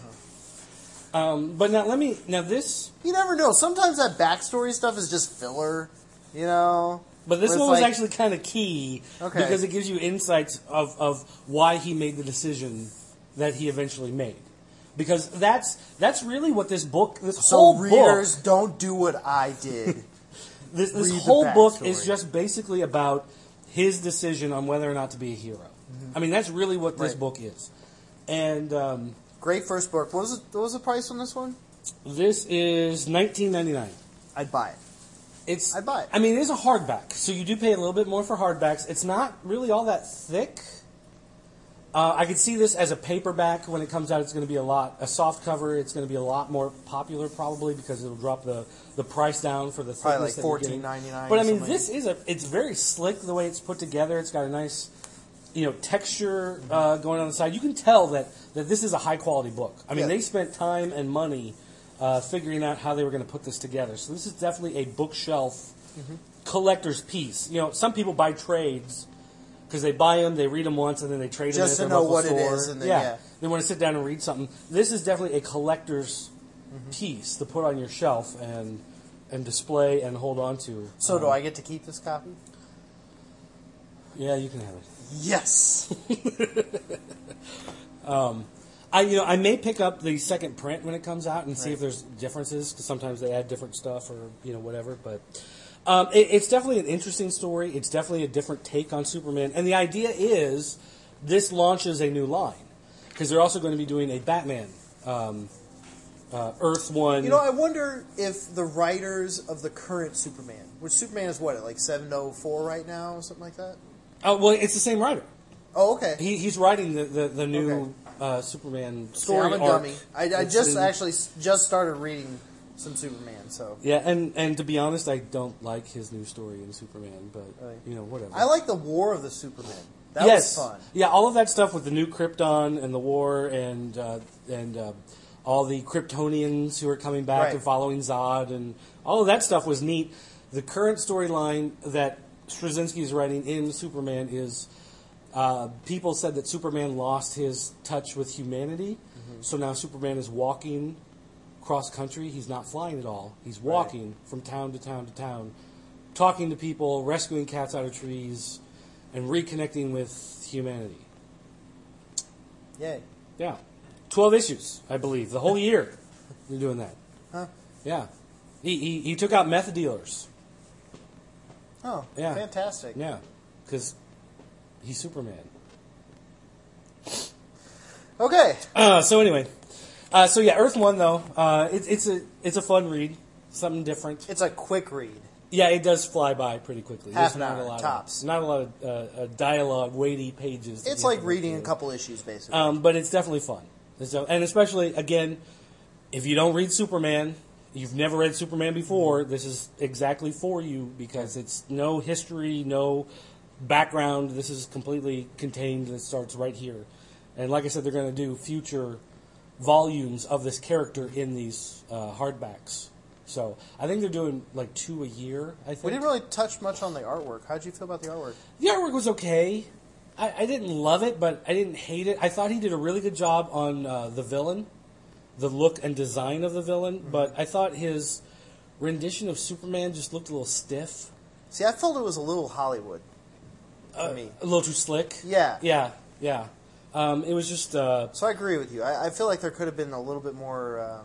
S4: But now this...
S3: You never know. Sometimes that backstory stuff is just filler,
S4: But this one was actually kind of key, because it gives you insights of why he made the decision that he eventually made. Because that's really what this book, whole book...
S3: So readers, don't do what I did.
S4: This whole book is just basically about his decision on whether or not to be a hero. Mm-hmm. That's really what this book is. And
S3: great first book. What was the price on this one?
S4: This is $19.99.
S3: I'd buy it. I'd buy it.
S4: It is a hardback, so you do pay a little bit more for hardbacks. It's not really all that thick. I could see this as a paperback when it comes out. It's going to be a soft cover. It's going to be a lot more popular probably because it'll drop the price down for the
S3: Probably
S4: thickness
S3: like
S4: that you're getting.
S3: $14.99.
S4: But I mean, it's very slick the way it's put together. It's got a nice, texture going on the side. You can tell that this is a high quality book. I mean, they spent time and money figuring out how they were going to put this together. So this is definitely a bookshelf collector's piece. Some people buy trades because they buy them, they read them once, and then they trade them
S3: just
S4: at
S3: to
S4: their
S3: know
S4: local
S3: what
S4: store.
S3: it is. And then,
S4: They want to sit down and read something. This is definitely a collector's piece to put on your shelf and display and hold on to.
S3: So do I get to keep this copy?
S4: Yeah, you can have it.
S3: Yes.
S4: I may pick up the second print when it comes out and see if there's differences because sometimes they add different stuff or whatever. But it's definitely an interesting story. It's definitely a different take on Superman, and the idea is this launches a new line because they're also going to be doing a Batman Earth One.
S3: I wonder if the writers of the current Superman, which Superman is what, like 704 right now, or something like that.
S4: Oh well, it's the same writer.
S3: Oh, okay.
S4: He's writing the new Superman story.
S3: See, I'm a dummy. I just started reading some Superman, so
S4: yeah. And to be honest, I don't like his new story in Superman, but whatever.
S3: I like the War of the Superman. That was fun.
S4: Yeah, all of that stuff with the new Krypton and the war and all the Kryptonians who are coming back and following Zod and all of that stuff was neat. The current storyline that Straczynski is writing in Superman is people said that Superman lost his touch with humanity, so now Superman is walking cross country. He's not flying at all. He's walking from town to town to town, talking to people, rescuing cats out of trees, and reconnecting with humanity.
S3: Yay.
S4: Yeah. 12 issues, I believe. The whole year they're doing that.
S3: Huh.
S4: Yeah. He took out meth dealers.
S3: Oh,
S4: yeah.
S3: Fantastic.
S4: Yeah. Because he's Superman.
S3: Okay.
S4: So anyway. Earth One, though, it's a fun read. Something different.
S3: It's a quick read.
S4: Yeah, it does fly by pretty quickly.
S3: Half
S4: There's
S3: an hour, tops.
S4: Not a lot of dialogue, weighty pages.
S3: It's like reading a couple issues, basically.
S4: But it's definitely fun. And especially, again, if you don't read Superman, you've never read Superman before, this is exactly for you because it's no history, no background. This is completely contained. It starts right here. And like I said, they're going to do future volumes of this character in these hardbacks. So I think they're doing like 2 a year, I think.
S3: We didn't really touch much on the artwork. How did you feel about the artwork?
S4: The artwork was okay. I didn't love it, but I didn't hate it. I thought he did a really good job on the villain, the look and design of the villain, but I thought his rendition of Superman just looked a little stiff.
S3: See, I felt it was a little Hollywood to me.
S4: A little too slick?
S3: Yeah.
S4: Yeah. It was just...
S3: So I agree with you. I feel like there could have been a little bit more...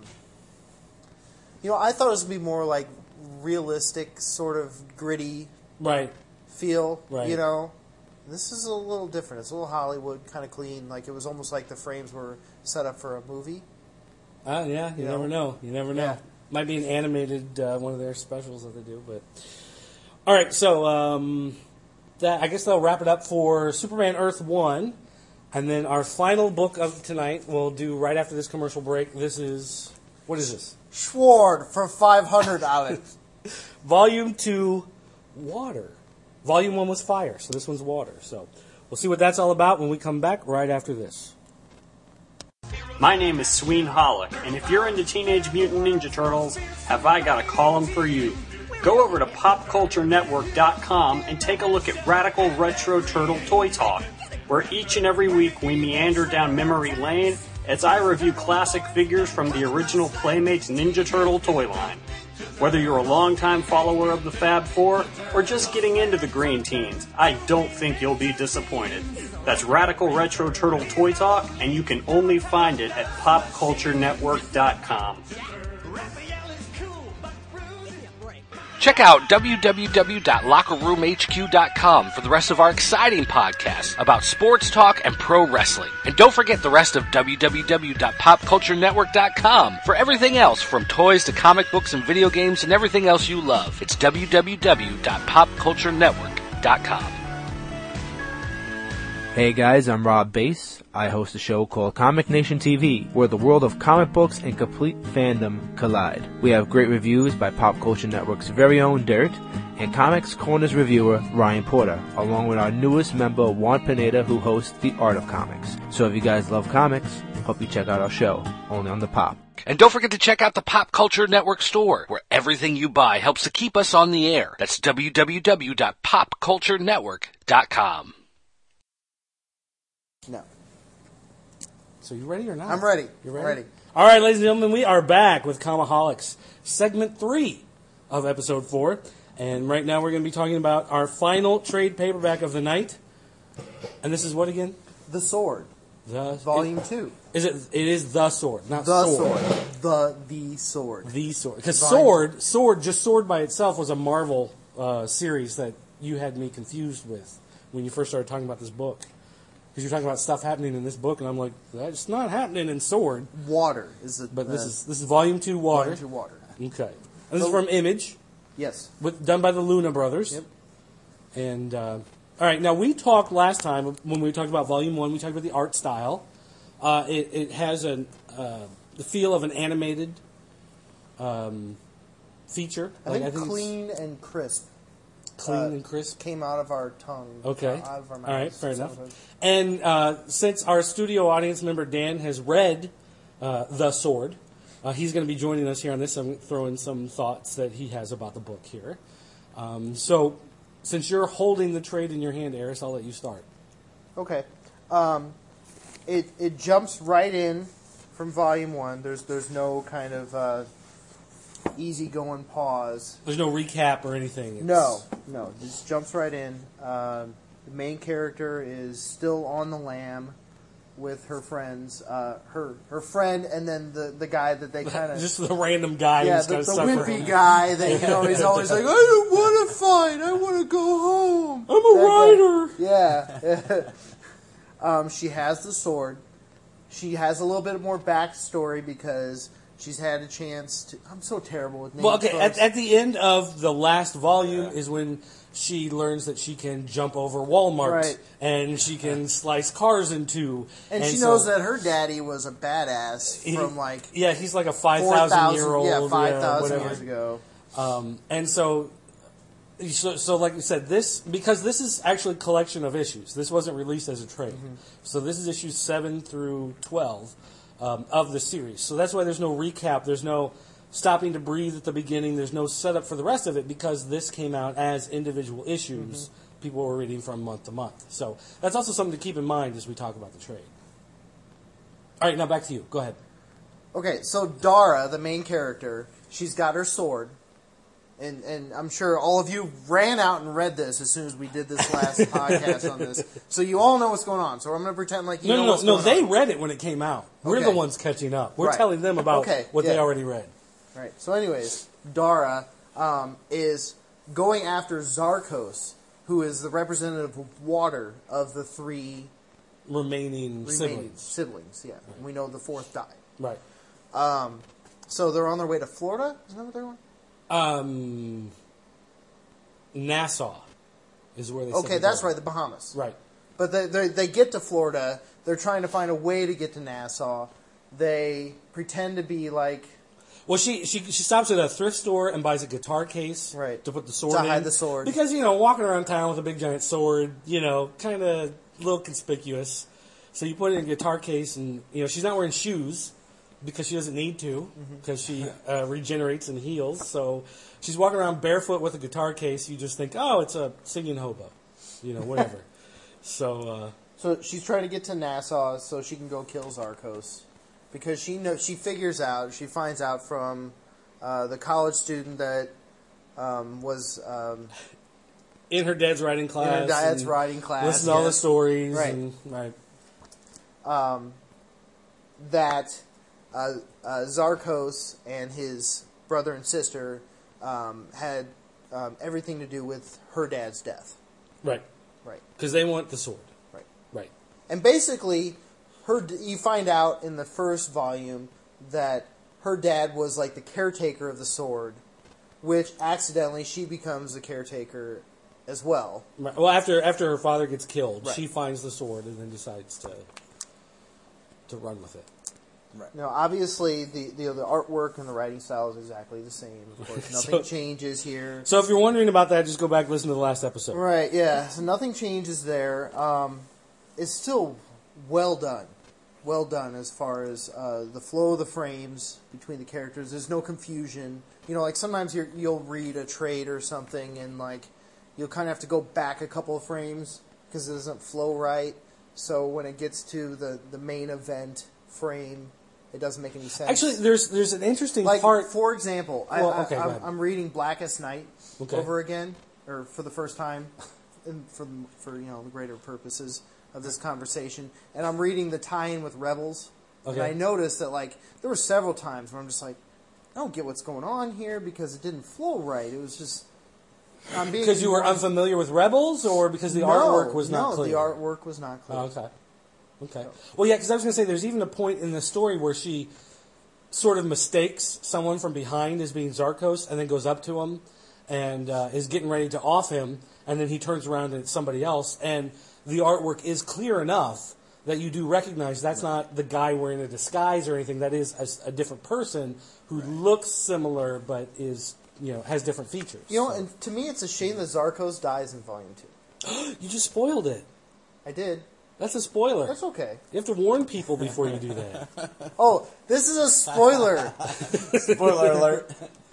S3: I thought it was going to be more like realistic, sort of gritty feel,
S4: Right.
S3: This is a little different. It's a little Hollywood, kind of clean. Like it was almost like the frames were set up for a movie.
S4: Yeah, you never know. You never know.
S3: Yeah.
S4: Might be an animated one of their specials that they do. But all right, so I guess they'll wrap it up for Superman Earth 1. And then our final book of tonight we'll do right after this commercial break. This is... What is this?
S3: Schward for 500, Alex.
S4: Volume 2, Water. Volume 1 was Fire, so this one's Water. So we'll see what that's all about when we come back right after this.
S6: My name is Sween Hollick, and if you're into Teenage Mutant Ninja Turtles, have I got a column for you. Go over to PopCultureNetwork.com and take a look at Radical Retro Turtle Toy Talk, where each and every week we meander down memory lane as I review classic figures from the original Playmates Ninja Turtle toy line. Whether you're a longtime follower of the Fab Four or just getting into the Green Teens, I don't think you'll be disappointed. That's Radical Retro Turtle Toy Talk, and you can only find it at PopCultureNetwork.com.
S7: Check out www.lockerroomhq.com for the rest of our exciting podcasts about sports talk and pro wrestling. And don't forget the rest of www.popculturenetwork.com for everything else from toys to comic books and video games and everything else you love. It's www.popculturenetwork.com.
S8: Hey guys, I'm Rob Bass. I host a show called Comic Nation TV, where the world of comic books and complete fandom collide. We have great reviews by Pop Culture Network's very own Dirt, and Comics Corner's reviewer Ryan Porter, along with our newest member Juan Pineda, who hosts The Art of Comics. So if you guys love comics, hope you check out our show, only on the Pop.
S7: And don't forget to check out the Pop Culture Network store, where everything you buy helps to keep us on the air. That's www.popculturenetwork.com.
S3: No.
S4: So you ready or not?
S3: I'm ready.
S4: You ready?
S3: Ready.
S4: All right, ladies and gentlemen, we are back with Comaholics, segment 3 of episode 4. And right now we're going to be talking about our final trade paperback of the night. And this is what again?
S3: The Sword. Volume 2.
S4: Is it? It is The Sword, not
S3: The
S4: Sword.
S3: The Sword.
S4: The Sword. Because
S3: Volume-
S4: Sword by itself was a Marvel series that you had me confused with when you first started talking about this book. Because you're talking about stuff happening in this book, and I'm like, that's not happening in Sword.
S3: Water is it?
S4: But this is Volume 2 Water.
S3: Volume 2 Water.
S4: Okay. And this is from Image.
S3: Yes.
S4: Done by the Luna Brothers.
S3: Yep.
S4: And, all right, now we talked last time, when we talked about Volume 1, we talked about the art style. It has the feel of an animated feature.
S3: I think clean and crisp.
S4: Clean and crisp?
S3: Came out of our tongue.
S4: Okay.
S3: Out of our mouths.
S4: All right, fair enough.
S3: Sometimes.
S4: And since our studio audience member Dan has read The Sword, he's going to be joining us here on this. I'm going to throw in some thoughts that he has about the book here. So, since you're holding the trade in your hand, Eris, I'll let you start.
S3: Okay. It jumps right in from Volume 1. There's no kind of easy-going pause.
S4: There's no recap or anything.
S3: No. Just jumps right in. The main character is still on the lam with her friends. Her friend, and then the guy that they kind of...
S4: Just the random guy
S3: yeah,
S4: who's
S3: the
S4: kind of suffering.
S3: wimpy guy that, he's always like, I don't want to fight. I want to go home.
S4: I'm a writer.
S3: Yeah. She has the sword. She has a little bit more backstory because she's had a chance to... I'm so terrible with names.
S4: Well, okay, at the end of the last volume is when she learns that she can jump over Walmart.
S3: Right.
S4: And she can slice cars in two.
S3: And she knows that her daddy was a badass from like...
S4: Yeah, he's like a 5,000-year-old.
S3: Yeah, 5,000
S4: whatever.
S3: years ago.
S4: And so like you said, because this is actually a collection of issues. This wasn't released as a trade. Mm-hmm. So this is issues 7 through 12 of the series. So that's why there's no recap. There's no stopping to breathe at the beginning. There's no setup for the rest of it because this came out as individual issues. Mm-hmm. People were reading from month to month. So that's also something to keep in mind as we talk about the trade. All right, now back to you. Go ahead.
S3: Okay, so Dara, the main character, she's got her sword. And I'm sure all of you ran out and read this as soon as we did this last podcast on this. So you all know what's going on. So I'm going to pretend like you know what's going on.
S4: No, they read it when it came out. We're the ones catching up. We're telling them about what they already read.
S3: Right. So anyways, Dara is going after Zarkos, who is the representative of water of the three
S4: remaining siblings.
S3: Yeah. Right. We know the fourth died.
S4: Right.
S3: So they're on their way to Florida? Isn't that what they're going?
S4: Nassau is where they said
S3: okay, that's right, the Bahamas.
S4: Right.
S3: But they get to Florida. They're trying to find a way to get to Nassau. They pretend to be like...
S4: Well, she stops at a thrift store and buys a guitar case to put the sword in.
S3: To hide the sword.
S4: Because, walking around town with a big giant sword, kind of a little conspicuous. So you put it in a guitar case and, she's not wearing shoes. Because she doesn't need to, because she regenerates and heals. So she's walking around barefoot with a guitar case. You just think, oh, it's a singing hobo, whatever. So
S3: she's trying to get to Nassau so she can go kill Zarkos, because she finds out from the college student that was
S4: in her dad's writing class.
S3: In her dad's writing class,
S4: listen to all the stories,
S3: right? That. Zarkos and his brother and sister had everything to do with her dad's death.
S4: Right. Because they want the sword. Right.
S3: And basically, you find out in the first volume that her dad was like the caretaker of the sword, which accidentally she becomes the caretaker as well.
S4: Right. Well, after her father gets killed,
S3: Right.
S4: she finds the sword and then decides to run with it.
S3: Right. Now, obviously, the artwork and the writing style is exactly the same. Of course, nothing changes here.
S4: So if you're wondering about that, just go back and listen to the last episode.
S3: Right, yeah. So nothing changes there. It's still well done. Well done as far as the flow of the frames between the characters. There's no confusion. You know, like sometimes you'll read a trade or something and like you'll kind of have to go back a couple of frames because it doesn't flow right. So when it gets to the main event frame, it doesn't make any sense.
S4: Actually, there's an interesting
S3: like,
S4: part.
S3: for example,
S4: Well, okay, go ahead.
S3: I'm reading Blackest Night
S4: Okay.
S3: over again, or for the first time, and for the greater purposes of this conversation, and I'm reading the tie-in with Rebels,
S4: Okay.
S3: and I noticed that like there were several times where I'm just like, I don't get what's going on here because it didn't flow right. It was just
S4: Because you were unfamiliar with Rebels, or because the artwork was not clear?
S3: No, the artwork was not clear.
S4: Oh, okay. Okay. Well, yeah, because I was going to say there's even a point in the story where she sort of mistakes someone from behind as being Zarkos and then goes up to him and is getting ready to off him, and then he turns around and it's somebody else. And the artwork is clear enough that you do recognize that's not the guy wearing a disguise or anything. That is a different person who looks similar but is, has different features.
S3: And to me it's a shame that Zarkos dies in Volume 2.
S4: You just spoiled it.
S3: I did.
S4: That's a spoiler.
S3: That's okay.
S4: You have to warn people before you do that.
S3: Oh, this is a spoiler.
S9: Spoiler alert.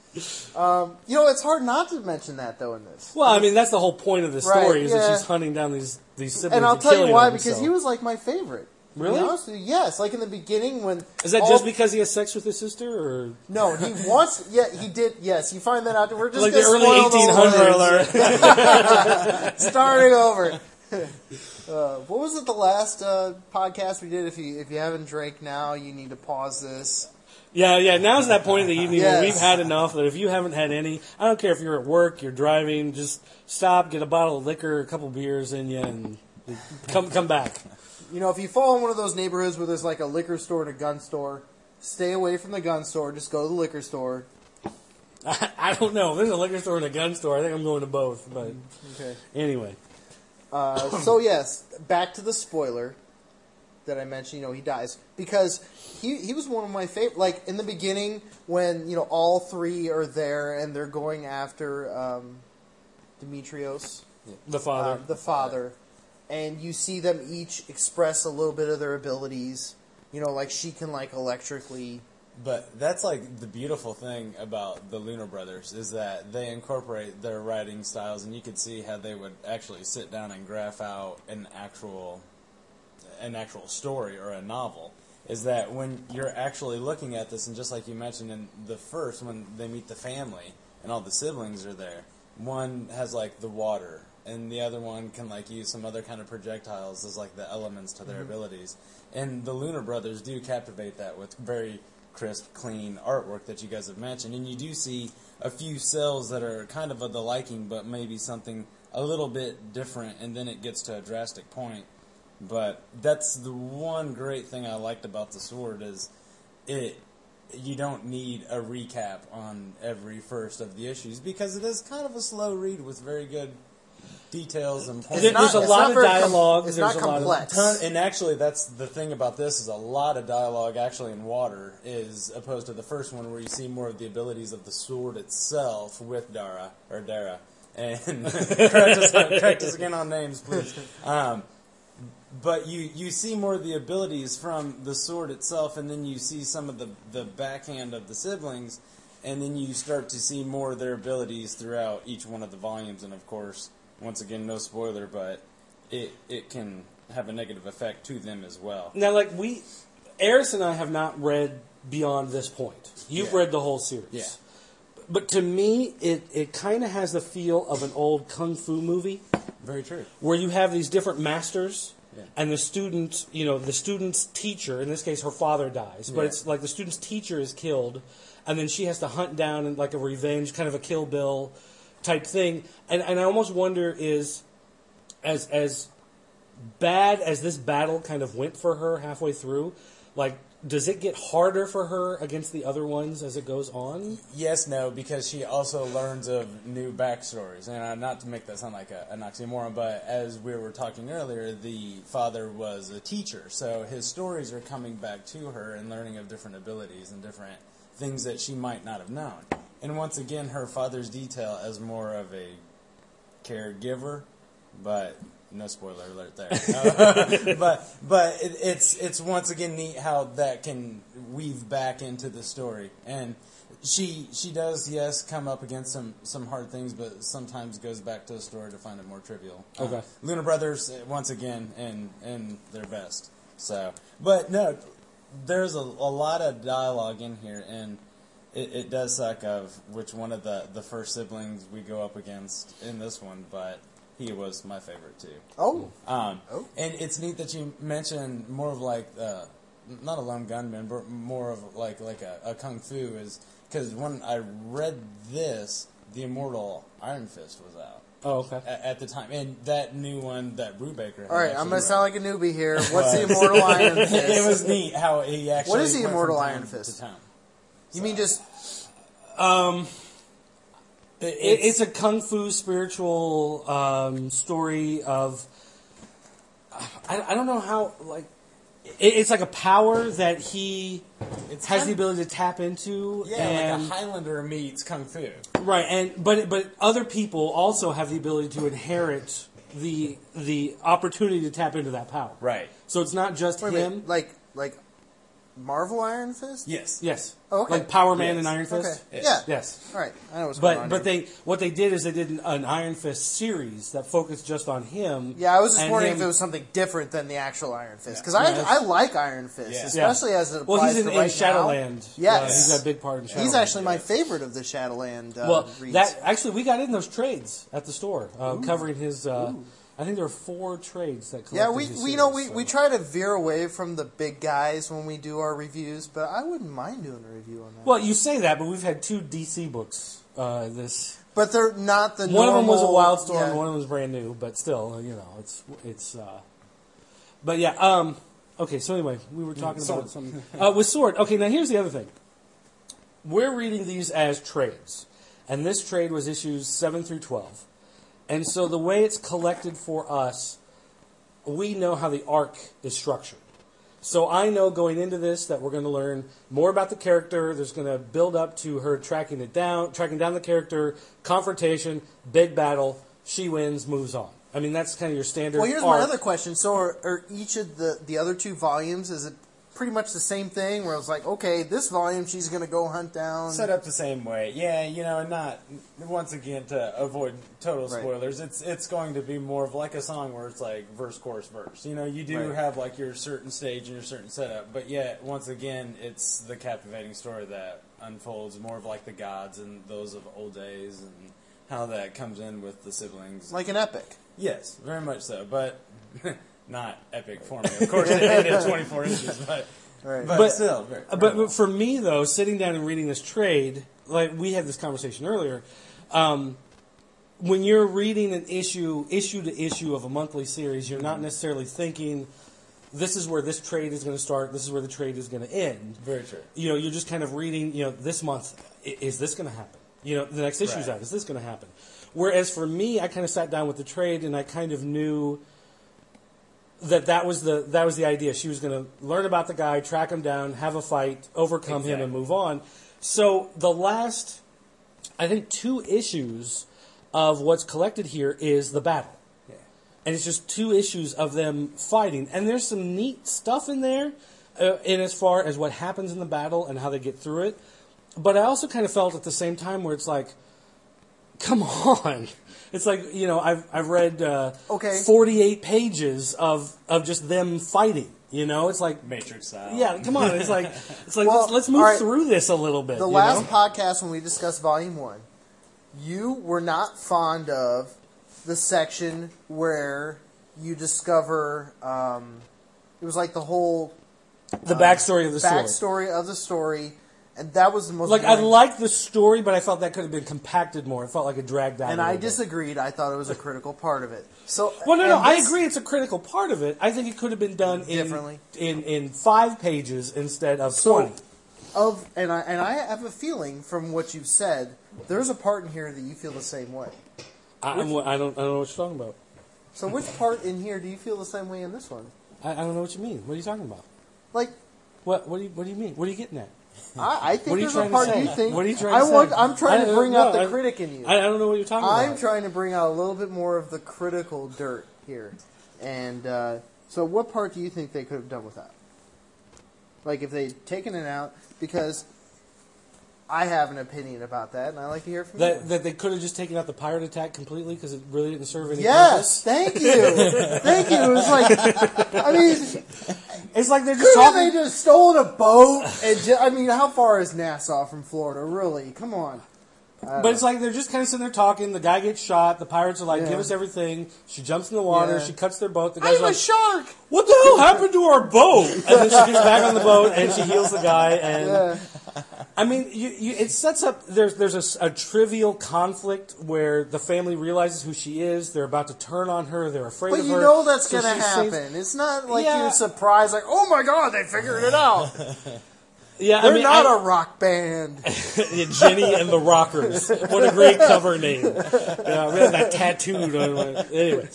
S3: It's hard not to mention that, though, in this.
S4: Well, I mean, that's the whole point of the story, is that
S3: yeah.
S4: she's hunting down these siblings
S3: And I'll tell
S4: killing
S3: you why,
S4: them,
S3: because
S4: so.
S3: he was like my favorite.
S4: Really?
S3: To be honest with you, yes. Like in the beginning when...
S4: Is that just because he has sex with his sister, or...?
S3: No, he wants... Yeah, he did... Yes, you find that out. We're just
S4: like the
S3: gonna
S4: early
S3: spoil the
S4: 1800s.
S3: Starting over. What was it, the last podcast we did? If you haven't drank now, you need to pause this.
S4: Yeah, now's that point of the evening where
S3: Yes.
S4: we've had enough that if you haven't had any, I don't care if you're at work, you're driving, just stop, get a bottle of liquor, a couple beers in you, and come back.
S3: If you fall in one of those neighborhoods where there's like a liquor store and a gun store, stay away from the gun store. Just go to the liquor store.
S4: I don't know. If there's a liquor store and a gun store, I think I'm going to both. But
S3: Okay.
S4: anyway.
S3: So yes, back to the spoiler that I mentioned. He dies because he was one of my favorite. Like in the beginning, when all three are there and they're going after Demetrios,
S4: The father.
S3: the father, and you see them each express a little bit of their abilities. Like she can like electrically.
S9: But that's like the beautiful thing about the Lunar Brothers is that they incorporate their writing styles, and you could see how they would actually sit down and graph out an actual story or a novel. Is that when you're actually looking at this, and just like you mentioned in the first, when they meet the family and all the siblings are there, one has like the water, and the other one can like use some other kind of projectiles as like the elements to their abilities. And the Lunar Brothers do captivate that with very crisp, clean artwork that you guys have mentioned. And you do see a few cells that are kind of the liking, but maybe something a little bit different, and then it gets to a drastic point. But that's the one great thing I liked about the sword is you don't need a recap on every first of the issues, because it is kind of a slow read with very good details and points.
S4: There's a lot of dialogue.
S3: It's
S4: There's
S3: not
S4: a lot
S3: complex.
S9: And actually, that's the thing about this is a lot of dialogue actually in water, is opposed to the first one where you see more of the abilities of the sword itself with Dara. And correct us again on names, please. But you see more of the abilities from the sword itself, and then you see some of the backhand of the siblings, and then you start to see more of their abilities throughout each one of the volumes. And of course, once again, no spoiler, but it can have a negative effect to them as well.
S4: Now, like Eris and I have not read beyond this point. You've read the whole series.
S9: Yeah.
S4: But to me, it kind of has the feel of an old kung fu movie.
S9: Very true.
S4: Where you have these different masters,
S9: Yeah.
S4: and the student, the student's teacher, in this case her father dies, but it's like the student's teacher is killed, and then she has to hunt down and like a revenge, kind of a Kill Bill type thing. And I almost wonder is, as bad as this battle kind of went for her halfway through, like, does it get harder for her against the other ones as it goes on?
S9: Yes, no, because she also learns of new backstories. And not to make that sound like an oxymoron, but as we were talking earlier, the father was a teacher. So his stories are coming back to her and learning of different abilities and different things that she might not have known. And once again, her father's detail as more of a caregiver, but no spoiler alert there. but it's once again neat how that can weave back into the story. And she does, yes, come up against some hard things, but sometimes goes back to the story to find it more trivial.
S4: Okay.
S9: Lunar Brothers, once again, in their best. So, but no, there's a lot of dialogue in here, and it does suck of which one of the first siblings we go up against in this one, but he was my favorite too.
S3: Oh.
S9: And it's neat that you mentioned more of like, not a lone gunman, but more of like a kung fu, is because when I read this, the Immortal Iron Fist was out.
S4: Oh, okay.
S9: At the time, and that new one that Brubaker had.
S3: All right, I'm going to
S9: read.
S3: sound like a newbie here. What's the Immortal Iron Fist?
S9: It was neat how he actually.
S3: What is the
S9: went
S3: Immortal
S9: from
S3: Iron
S9: town
S3: Fist?
S9: to town.
S3: You mean just...
S4: It's a kung fu spiritual story of... I don't know how... like it's like a power that he has the ability to tap into.
S9: Yeah,
S4: and,
S9: like a Highlander meets kung fu.
S4: Right, but other people also have the ability to inherit the opportunity to tap into that power.
S9: Right.
S4: So it's not just
S3: Wait a
S4: him.
S3: minute, like Marvel Iron Fist?
S9: Yes.
S4: Yes.
S3: Oh, okay.
S4: Like Power Man
S9: Yes.
S4: and Iron Fist.
S3: Okay.
S9: Yes.
S3: Yeah.
S4: Yes.
S3: All right. I know what's going on
S4: But
S3: here.
S4: what they did is they did an Iron Fist series that focused just on him.
S3: Yeah, I was just
S4: and
S3: wondering
S4: him-
S3: if it was something different than the actual Iron Fist. Because
S4: Yeah.
S3: I like Iron Fist,
S9: Yeah.
S3: especially as it applies
S4: Well, he's in
S3: to right
S4: Shadowland.
S3: Yes.
S4: He's got a big part in Shadowland.
S3: He's actually my favorite of the Shadowland
S4: well,
S3: reads.
S4: that actually we got in those trades at the store covering his. I think there were 4 trades that.
S3: Yeah,
S4: collected his
S3: we
S4: series,
S3: try to veer away from the big guys when we do our reviews, but I wouldn't mind doing a review on that.
S4: Well, you say that, but we've had 2 DC books. This
S3: But they're not the
S4: one of them was a
S3: normal-
S4: Wildstorm,
S3: yeah.
S4: and one of them was brand new. But still, it's. But yeah, okay. So anyway, we were talking about something with Sword. Okay, now here's the other thing. We're reading these as trades, and this trade was issues 7 through 12. And so the way it's collected for us, we know how the arc is structured. So I know going into this that we're going to learn more about the character. There's going to build up to her tracking down the character, confrontation, big battle. She wins, moves on. I mean, that's kind of your standard
S3: Well, here's
S4: arc.
S3: my other question. So are each of the other 2 volumes, is it pretty much the same thing where it's like, okay, this volume she's going to go hunt down...
S9: Set up the same way. Yeah, and not, once again, to avoid total
S3: Right.
S9: spoilers, it's going to be more of like a song where it's like verse, chorus, verse. You do
S3: Right.
S9: have like your certain stage and your certain setup, but yet, once again, it's the captivating story that unfolds more of like the gods and those of old days and how that comes in with the siblings.
S3: Like an epic.
S9: Yes, very much so, but not epic for me. Of course, it ended 24 inches, but...
S3: Right.
S9: But still, very
S4: But for me, though, sitting down and reading this trade, like we had this conversation earlier, when you're reading an issue to issue of a monthly series, you're not necessarily thinking, this is where this trade is going to start, this is where the trade is going to end.
S9: Very true.
S4: You're just kind of reading, this month, is this going to happen? The next issue's
S9: Right.
S4: out, is this going to happen? Whereas for me, I kind of sat down with the trade and I kind of knew that was the idea. She was going to learn about the guy, track him down, have a fight, overcome him, and move on. So the last, I think, 2 issues of what's collected here is the battle.
S9: Yeah.
S4: And it's just 2 issues of them fighting. And there's some neat stuff in there in as far as what happens in the battle and how they get through it. But I also kind of felt at the same time where it's like, come on. It's like, I've read 48 pages of just them fighting. It's like
S9: Matrix style.
S4: Yeah, come on. It's like
S3: Well,
S4: let's move
S3: all right.
S4: through this a little bit.
S3: The last podcast when we discussed Volume 1, you were not fond of the section where you discover it was like the whole
S4: the backstory of the story.
S3: backstory of the story, And that was the most
S4: Like, I
S3: boring.
S4: liked the story, but I felt that could have been compacted more. It felt like it dragged out.
S3: And
S4: a
S3: I
S4: little bit.
S3: disagreed. I thought it was a critical part of it. So,
S4: Well, no,
S3: and
S4: I
S3: this-
S4: agree. It's a critical part of it. I think it could have been done
S3: Differently.
S4: in 5 pages instead of
S3: So,
S4: 20.
S3: And I have a feeling from what you've said, there's a part in here that you feel the same way.
S4: I don't know what you're talking about.
S3: So which part in here do you feel the same way in this one?
S4: I don't know what you mean. What are you talking about?
S3: Like,
S4: What do you mean? What are you getting at?
S3: I think
S4: What are you
S3: there's a
S4: trying to
S3: part
S4: say?
S3: you think.
S4: What are you trying to say?
S3: I'm trying
S4: I
S3: to
S4: don't
S3: bring
S4: know.
S3: out the critic in you.
S4: I don't know what you're talking
S3: I'm
S4: about.
S3: trying to bring out a little bit more of the critical dirt here. And so what part do you think they could have done with that? Like if they'd taken it out, because I have an opinion about that, and I'd like to hear from you.
S4: That they could have just taken out the pirate attack completely because it really didn't serve any
S3: Yes,
S4: purpose.
S3: thank you. Thank you. It was like, I mean,
S4: It's like they're just
S3: couldn't
S4: talking.
S3: they just stolen a boat? And I mean, how far is Nassau from Florida? Really? Come on.
S4: But it's like they're just kind of sitting there talking. The guy gets shot. The pirates are like,
S3: Yeah.
S4: "Give us everything." She jumps in the water.
S3: Yeah.
S4: She cuts their boat. The guy's
S3: I'm
S4: like,
S3: a shark.
S4: "What the hell happened to our boat?" And then she gets back on the boat and she heals the guy. And
S3: Yeah.
S4: I mean, it sets up. There's a trivial conflict where the family realizes who she is. They're about to turn on her. They're afraid
S3: But
S4: of
S3: you
S4: her.
S3: know that's
S4: So
S3: going to
S4: she saves-
S3: happen. It's not like
S4: Yeah.
S3: you're surprised, like, oh my god, they figured it out.
S4: Yeah,
S3: They're
S4: I mean,
S3: not a rock band.
S4: Yeah, Jenny and the Rockers. What a great cover name. Yeah, we have that tattooed on my, anyway.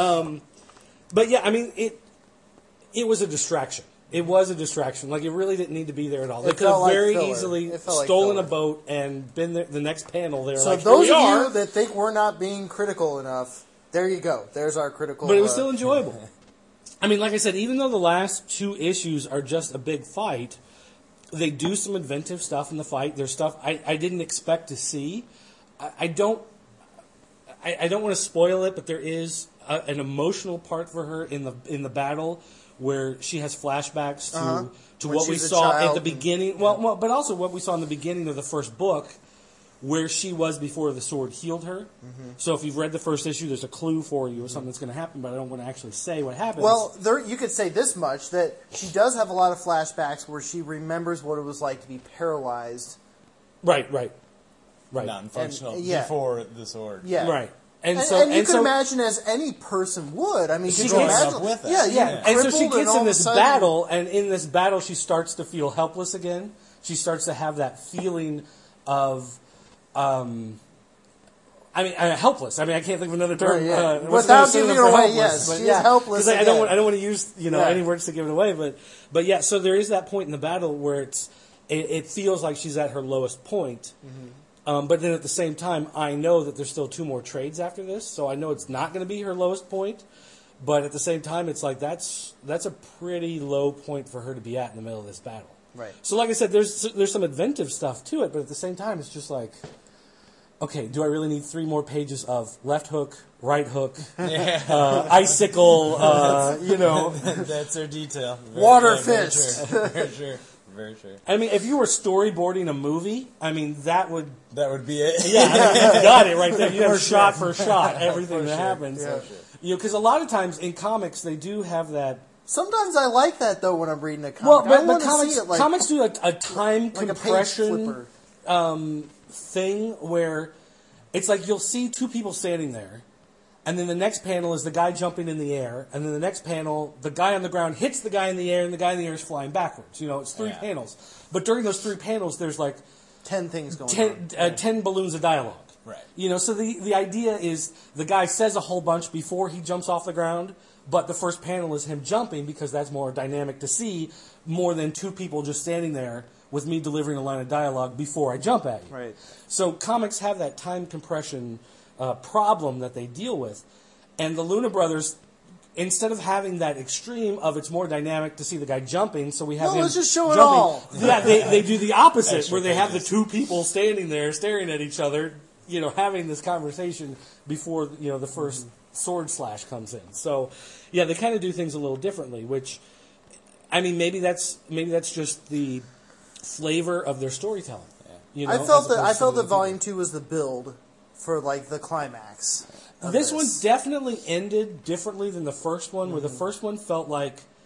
S4: But yeah, I mean, it was a distraction. It was a distraction. Like, it really didn't need to be there at all. They
S3: It
S4: could have
S3: felt like
S4: very
S3: filler.
S4: easily
S3: It felt like
S4: stolen a
S3: filler.
S4: boat and been there, the next panel. They're
S3: So
S4: like,
S3: those
S4: here
S3: of
S4: we are.
S3: you that think we're not being critical enough, there you go. There's our critical.
S4: But it was still enjoyable. I mean, like I said, even though the last 2 issues are just a big fight, they do some inventive stuff in the fight. There's stuff I didn't expect to see. I don't want to spoil it, but there is an emotional part for her in the battle where she has flashbacks to
S3: When
S4: what we
S3: she's a
S4: saw at
S3: child
S4: the beginning. Well, but also what we saw in the beginning of the first book, where she was before the sword healed her. So if you've read the first issue, there's a clue for you or something that's going to happen, but I don't want to actually say what happens.
S3: Well, you could say this much, that she does have a lot of flashbacks where she remembers what it was like to be paralyzed.
S4: Right.
S9: Non-functional
S3: And, yeah.
S9: before the sword.
S3: Yeah.
S4: Right.
S3: And you
S4: and
S3: can imagine as any person would. I mean,
S4: She
S3: could you
S4: gets
S3: imagine?
S9: up with it.
S3: Yeah,
S4: Yeah, and so she
S3: crippled
S4: gets
S3: all
S4: in
S3: of a
S4: this
S3: sudden-
S4: battle, and in this battle, she starts to feel helpless again. She starts to have that feeling of, helpless. I mean, I can't think of another term.
S3: Right, yeah.
S4: What's
S3: Without
S4: another synonym
S3: giving it
S4: for
S3: away,
S4: helpless?
S3: yes,
S4: But
S3: she is
S4: yeah,
S3: helpless
S4: 'cause I don't
S3: again.
S4: want to use
S3: Yeah.
S4: any words to give it away, but yeah. So there is that point in the battle where it feels like she's at her lowest point. But then at the same time, I know that there's still 2 more trades after this, so I know it's not going to be her lowest point. But at the same time, it's like that's a pretty low point for her to be at in the middle of this battle.
S3: Right.
S4: So, like I said, there's some inventive stuff to it, but at the same time, it's just like, okay, do I really need 3 more pages of left hook, right hook, icicle?
S9: That's their detail.
S3: Water
S9: very
S3: fist.
S9: true. Very true. Very true.
S4: I mean, if you were storyboarding a movie, I mean, that would.
S9: That would be it.
S4: Yeah, I mean, you got it right there. You have shot for shot everything that
S9: sure.
S4: happens.
S3: Yeah.
S4: You know, because a lot of times in comics they do have that.
S3: Sometimes I like that though when I'm reading a comic.
S4: Well,
S3: I
S4: but
S3: want to
S4: comics,
S3: see it like
S4: comics do a time
S3: like a page
S4: compression
S3: flipper.
S4: thing where it's like you'll see 2 people standing there, and then the next panel is the guy jumping in the air, and then the next panel, the guy on the ground hits the guy in the air, and the guy in the air is flying backwards. You know, it's 3
S9: Yeah.
S4: panels. But during those 3 panels, there's like
S3: 10 things going on.
S4: 10 balloons of dialogue.
S9: Right.
S4: You know, so the idea is the guy says a whole bunch before he jumps off the ground, but the first panel is him jumping because that's more dynamic to see, more than 2 people just standing there with me delivering a line of dialogue before I jump at you.
S3: Right.
S4: So comics have that time compression problem that they deal with. And the Luna Brothers, instead of having that extreme of it's more dynamic to see the guy jumping, so we have
S3: No,
S4: him
S3: let's just show it
S4: jumping.
S3: all.
S4: Yeah, they do the opposite,
S9: Extra
S4: where they have the
S9: pages.
S4: 2 people standing there staring at each other, you know, having this conversation before, you know, the first sword slash comes in. So, yeah, they kind of do things a little differently, which, I mean, maybe that's just the flavor of their storytelling. You know,
S3: I felt
S4: as
S3: that
S4: opposed to the
S3: Volume 2 was the build for like the climax. of
S4: This one definitely ended differently than the first one, where the first one felt like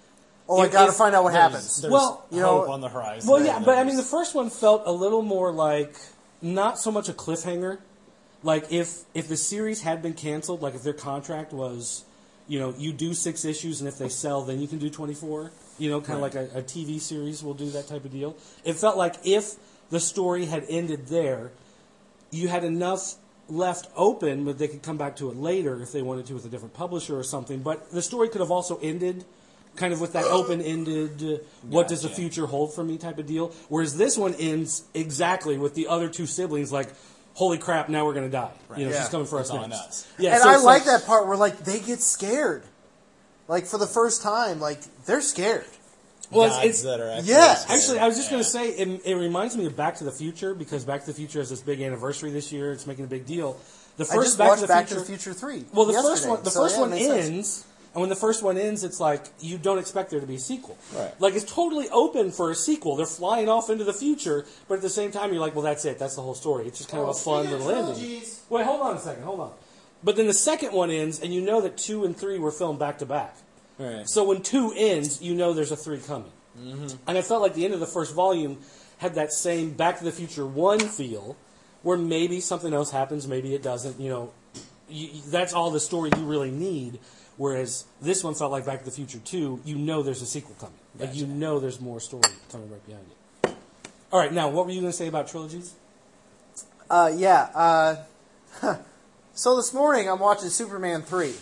S3: Oh, I got to find out what happens.
S9: There's
S4: Well,
S9: hope on the horizon.
S4: Well, yeah, but I mean, the first one felt a little more like not so much a cliffhanger. Like if the series had been canceled, like if their contract was, you do 6 issues, and if they sell, then you can do 24. Kind of like a TV series will do that type of deal. It felt like if the story had ended there, you had enough left open, but they could come back to it later if they wanted to with a different publisher or something. But the story could have also ended kind of with that open-ended, what does the future hold for me type of deal. Whereas this one ends exactly with the other 2 siblings like, holy crap, now we're going to die. She's coming for us next. Yeah,
S3: and
S4: so
S3: I
S4: it's
S3: like that part where like they get scared. Like for the first time, like they're scared.
S4: Well, it's
S9: that are actually
S3: yes.
S4: Actually, I was just going to say, it reminds me of Back to the Future, because Back to the Future has this big anniversary this year. It's making a big deal. The
S3: I just
S4: first
S3: watched Back to the Future 3.
S4: Well, the
S3: yesterday,
S4: first one
S3: makes sense.
S4: ends, and when the first one ends, it's like you don't expect there to be a sequel.
S9: Right.
S4: Like it's totally open for a sequel. They're flying off into the future, but at the same time, you're like, well, that's it. That's the whole story. It's just kind of a fun little ending. Wait, hold on a second. Hold on. But then the second one ends, and you know that 2 and 3 were filmed back to back.
S9: Right.
S4: So when 2 ends, you know there's a 3 coming. Mm-hmm. And I felt like the end of the first volume had that same Back to the Future 1 feel, where maybe something else happens, maybe it doesn't. That's all the story you really need. Whereas this one felt like Back to the Future 2, you know there's a sequel coming. Like you know there's more story coming right behind it. All right, now what were you going to say about trilogies?
S3: So this morning I'm watching Superman 3.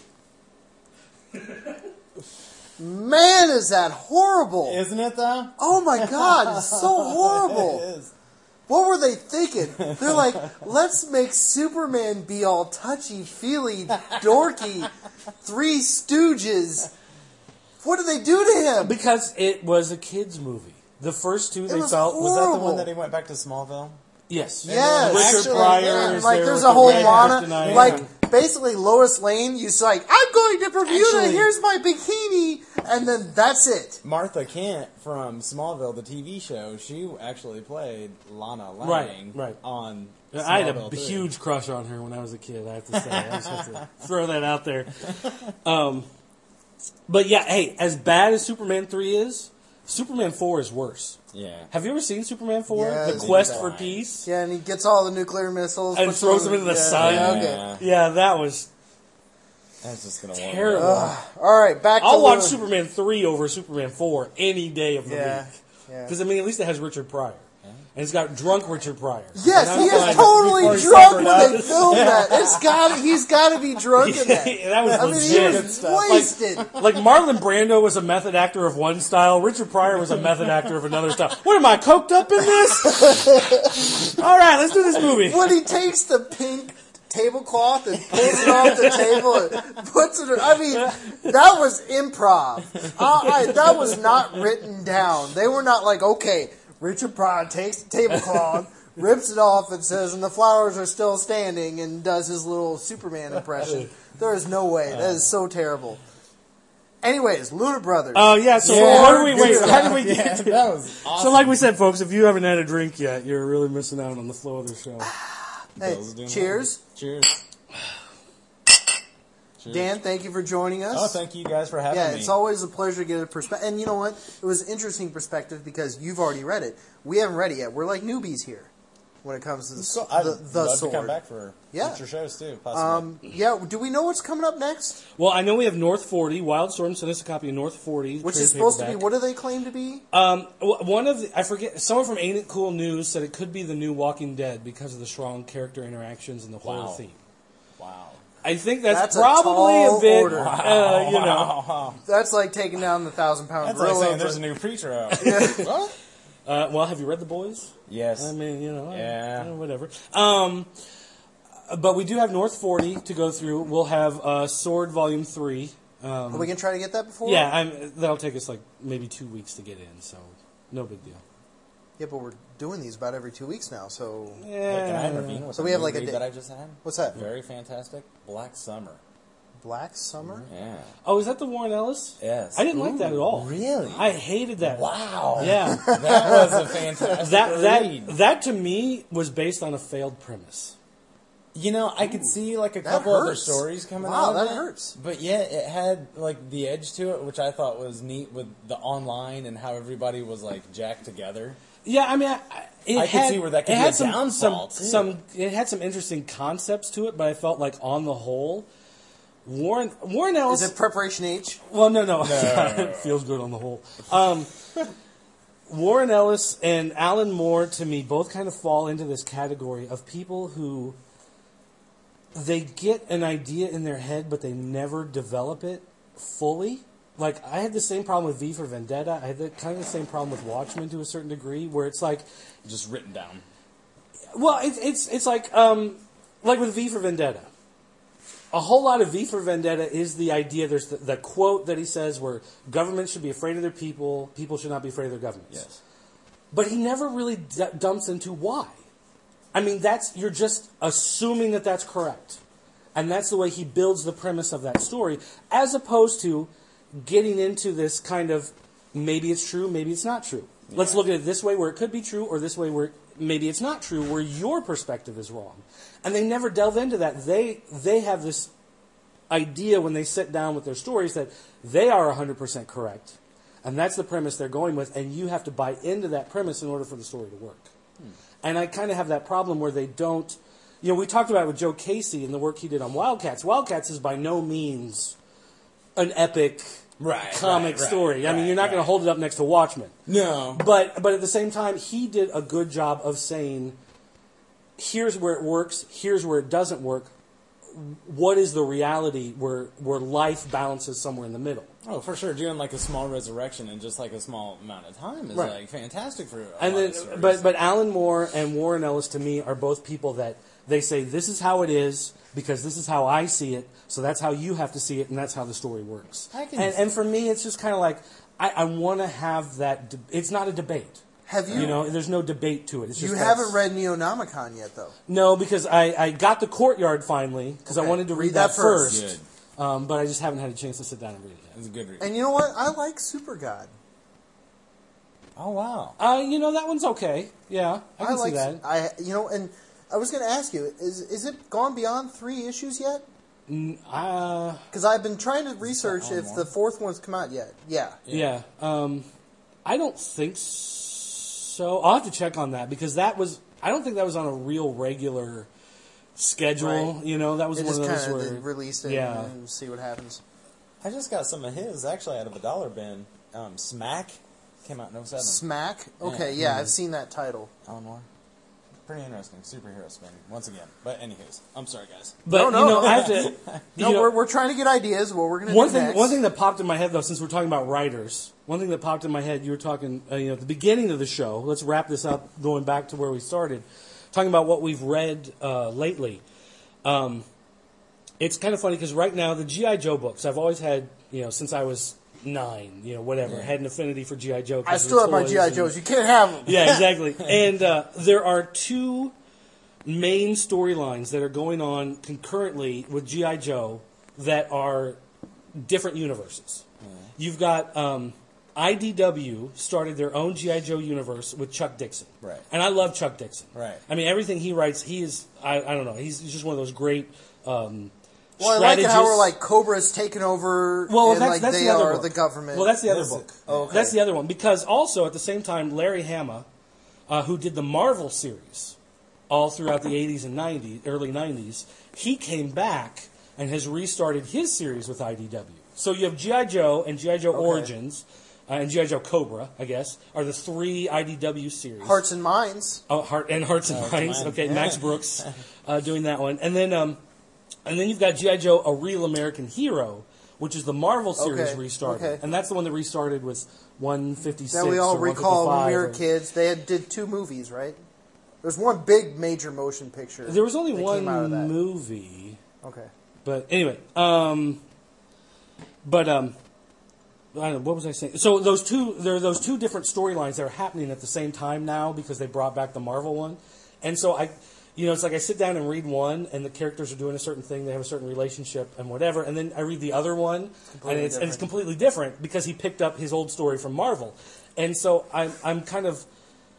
S3: Man, is that horrible!
S9: Isn't it though?
S3: Oh my God, it's so horrible.
S9: It is.
S3: What were they thinking? They're like, let's make Superman be all touchy-feely, dorky, 3 Stooges. What did they do to him?
S4: Because it was a kids' movie. The first 2 they
S3: was
S4: felt
S3: horrible.
S9: Was that the one that he went back to Smallville?
S4: Yes.
S3: Yes.
S4: Richard
S3: Actually,
S4: Pryor
S3: yeah.
S4: is
S3: Like
S4: there
S3: there's
S4: with
S3: a
S4: the
S3: whole
S4: red
S3: Lana,
S4: kryptonite.
S3: like basically Lois Lane. You like, I'm going to Bermuda.
S9: Actually-
S3: Here's my bikini, and then that's it.
S9: Martha Kent from Smallville, the TV show, she actually played Lana Lang
S4: Right.
S9: on
S4: I had a
S9: Smallville 3.
S4: huge crush on her when I was a kid, I have to say. I just have to throw that out there. But yeah, hey, as bad as Superman 3 is, Superman 4 is worse.
S9: Yeah.
S4: Have you ever seen Superman 4?
S3: Yeah,
S4: The
S3: I've seen
S4: Quest
S3: that.
S4: for Peace?
S3: Yeah, and he gets all the nuclear missiles
S4: And
S3: puts
S4: throws them into the sun.
S3: Yeah, okay.
S9: Yeah.
S4: Yeah, that was
S9: That's just gonna
S4: terrible.
S3: All right, back to
S4: I'll watch
S3: Luna.
S4: Superman 3 over Superman 4 any day of the
S3: Yeah,
S4: week.
S3: yeah.
S4: Because, I mean, at least it has Richard Pryor. And it's got drunk Richard Pryor.
S3: Yes,
S4: And
S3: he
S4: I'm
S3: is
S4: fine
S3: totally
S4: before he
S3: drunk
S4: suffered
S3: when
S4: out.
S3: they filmed that. He's got to be drunk in that.
S4: That was
S3: I mean, he
S4: legit.
S3: was wasted.
S4: Like Marlon Brando was a method actor of one style, Richard Pryor was a method actor of another style. What am I, coked up in this? All right, let's do this movie.
S3: When he takes the pink tablecloth and pulls it off the table and puts it. I mean, that was improv. That was not written down. They were not like, okay, Richard Pryor takes the tablecloth, rips it off, and says, and the flowers are still standing, and does his little Superman impression. There is no way. That is so terrible. Anyways, Luna Brothers.
S4: Oh, yeah, so how did we get to
S9: that was awesome.
S4: So like we said, folks, if you haven't had a drink yet, you're really missing out on the flow of the show.
S3: Hey, cheers.
S9: Cheers.
S3: Dan, thank you for joining us.
S9: Oh, thank you guys for having me.
S3: Yeah, it's always a pleasure to get a perspective. And you know what? It was an interesting perspective because you've already read it. We haven't read it yet. We're like newbies here when it comes to the,
S9: I'd
S3: the
S9: love
S3: sword.
S9: to come back for future shows too, possibly.
S3: Yeah, do we know what's coming up next?
S4: Well, I know we have North 40. Wildstorm sent us a copy of North 40.
S3: Which
S4: trade
S3: is supposed to be,
S4: paperback.
S3: what do they claim to be?
S4: One of the, I forget, someone from Ain't It Cool News said it could be the new Walking Dead because of the strong character interactions and the horror theme.
S9: Wow.
S4: I think that's
S3: a
S4: probably
S3: tall
S4: a bit,
S3: order.
S4: you know.
S9: Wow.
S3: That's like taking down the 1,000-pound
S9: That's like
S3: gorilla.
S9: saying there's a new preacher out. What?
S4: Well, have you read The Boys?
S9: Yes.
S4: I mean, you know,
S9: Yeah.
S4: whatever. But we do have North 40 to go through. We'll have Sword Volume 3.
S3: Are we going to try to get that before?
S4: Yeah, that'll take us like maybe 2 weeks to get in, so no big deal.
S3: Yeah, but we're doing these about every 2 weeks now, so...
S9: Hey, can I intervene with
S3: So
S9: the
S3: we have
S9: new
S3: like a
S9: read
S3: day-
S9: that I just had?
S3: What's that?
S9: Very fantastic. Black Summer.
S3: Black Summer?
S9: Yeah.
S4: Oh, is that the Warren Ellis?
S9: Yes.
S4: I didn't like that at all.
S9: Really?
S4: I hated that.
S9: Wow.
S4: Yeah.
S9: That was a fantastic read.
S4: That to me was based on a failed premise.
S9: I could see like a
S3: That
S9: couple other
S3: hurts.
S9: stories coming
S3: Wow,
S9: out of
S3: that
S9: it.
S3: hurts.
S9: But yeah, it had like the edge to it, which I thought was neat with the online and how everybody was like jacked together.
S4: Yeah, I mean,
S9: I could see where that could be a downfall, too.
S4: It had some interesting concepts to it, but I felt like on the whole, Warren Ellis.
S3: Is it Preparation H?
S4: Well, no. It feels good on the whole. Warren Ellis and Alan Moore, to me, both kind of fall into this category of people who they get an idea in their head, but they never develop it fully. Like, I had the same problem with V for Vendetta. I had kind of the same problem with Watchmen to a certain degree, where it's like...
S9: Just written down.
S4: Well, it's like with V for Vendetta. A whole lot of V for Vendetta is the idea, there's the quote that he says where governments should be afraid of their people, people should not be afraid of their governments.
S9: Yes.
S4: But he never really dumps into why. I mean, you're just assuming that that's correct. And that's the way he builds the premise of that story, as opposed to getting into this kind of, maybe it's true, maybe it's not true. Yeah. Let's look at it this way where it could be true, or this way where maybe it's not true, where your perspective is wrong. And they never delve into that. They have this idea when they sit down with their stories that they are 100% correct. And that's the premise they're going with, and you have to buy into that premise in order for the story to work. And I kind of have that problem where they don't... we talked about it with Joe Casey and the work he did on Wildcats. Wildcats is by no means an epic comic story. I mean, you're not going to hold it up next to Watchmen.
S9: No.
S4: But at the same time, he did a good job of saying, here's where it works, here's where it doesn't work. What is the reality where life balances somewhere in the middle?
S9: Oh, for sure. Doing like a small resurrection in just like a small amount of time is like fantastic for a lot of stories.
S4: But Alan Moore and Warren Ellis, to me, are both people that they say, this is how it is because this is how I see it, so that's how you have to see it, and that's how the story works. And for me, it's just kind of like, I want to have that... it's not a debate.
S3: Have you?
S4: There's no debate to it. It's just
S3: you haven't read Neonomicon yet, though.
S4: No, because I got the Courtyard finally, because I wanted to read that first.
S9: Good.
S4: But I just haven't had a chance to sit down and read it yet.
S9: It's a good read.
S3: And you know what? I like Super God.
S9: Oh, wow.
S4: That one's okay. Yeah, I can see that.
S3: And I was going to ask you, is it gone beyond 3 issues yet? Because I've been trying to research if the 4th one's come out yet. Yeah.
S4: I don't think so. I'll have to check on that because I don't think that was on a real regular schedule.
S3: Right.
S4: That was
S3: they
S4: one of those where
S3: they released it and see what happens.
S9: I just got some of his actually out of a dollar bin. Smack came out in 07.
S3: Smack? Okay, yeah, I've seen that title.
S9: Alan Moore. Pretty interesting superhero spin once again. But anywho's, I'm sorry guys.
S4: But
S3: no.
S4: I have to.
S3: We're trying to get ideas. What we're going to do next.
S4: One thing that popped in my head though, since we're talking about writers, one thing that popped in my head, you were talking, at the beginning of the show. Let's wrap this up, going back to where we started, talking about what we've read lately. It's kind of funny because right now the G.I. Joe books I've always had, since I was 9, had an affinity for G.I. Joe.
S3: I still have my G.I. Joes. You can't have them.
S4: Yeah, exactly. And there are 2 main storylines that are going on concurrently with G.I. Joe that are different universes. You've got IDW started their own G.I. Joe universe with Chuck Dixon.
S9: Right.
S4: And I love Chuck Dixon.
S9: Right.
S4: I mean, everything he writes, he is, I don't know, he's just one of those great
S3: I like it how we're Cobra's taken over and
S4: that's
S3: they
S4: the other
S3: are
S4: book.
S3: the government.
S4: Well, that's the other book.
S3: Okay.
S4: That's the other one. Because also, at the same time, Larry Hama, who did the Marvel series all throughout the 80s and 90s, early 90s, he came back and has restarted his series with IDW. So you have G.I. Joe and G.I. Joe Origins, and G.I. Joe Cobra, I guess, are the 3 IDW series.
S3: Hearts and Minds.
S4: Oh, Hearts and Minds. Okay, yeah. Max Brooks doing that one. And then you've got G.I. Joe, A Real American Hero, which is the Marvel series restarted. Okay. And that's the one that restarted with 156
S3: that we all recall when we were
S4: or,
S3: kids. They did 2 movies, right? There's one big major motion picture.
S4: There was only one movie.
S3: Okay.
S4: But anyway, I don't know, what was I saying? So there are those 2 different storylines that are happening at the same time now because they brought back the Marvel one. And so it's like I sit down and read one, and the characters are doing a certain thing, they have a certain relationship and whatever, and then I read the other one, and it's completely different because he picked up his old story from Marvel. And so I'm kind of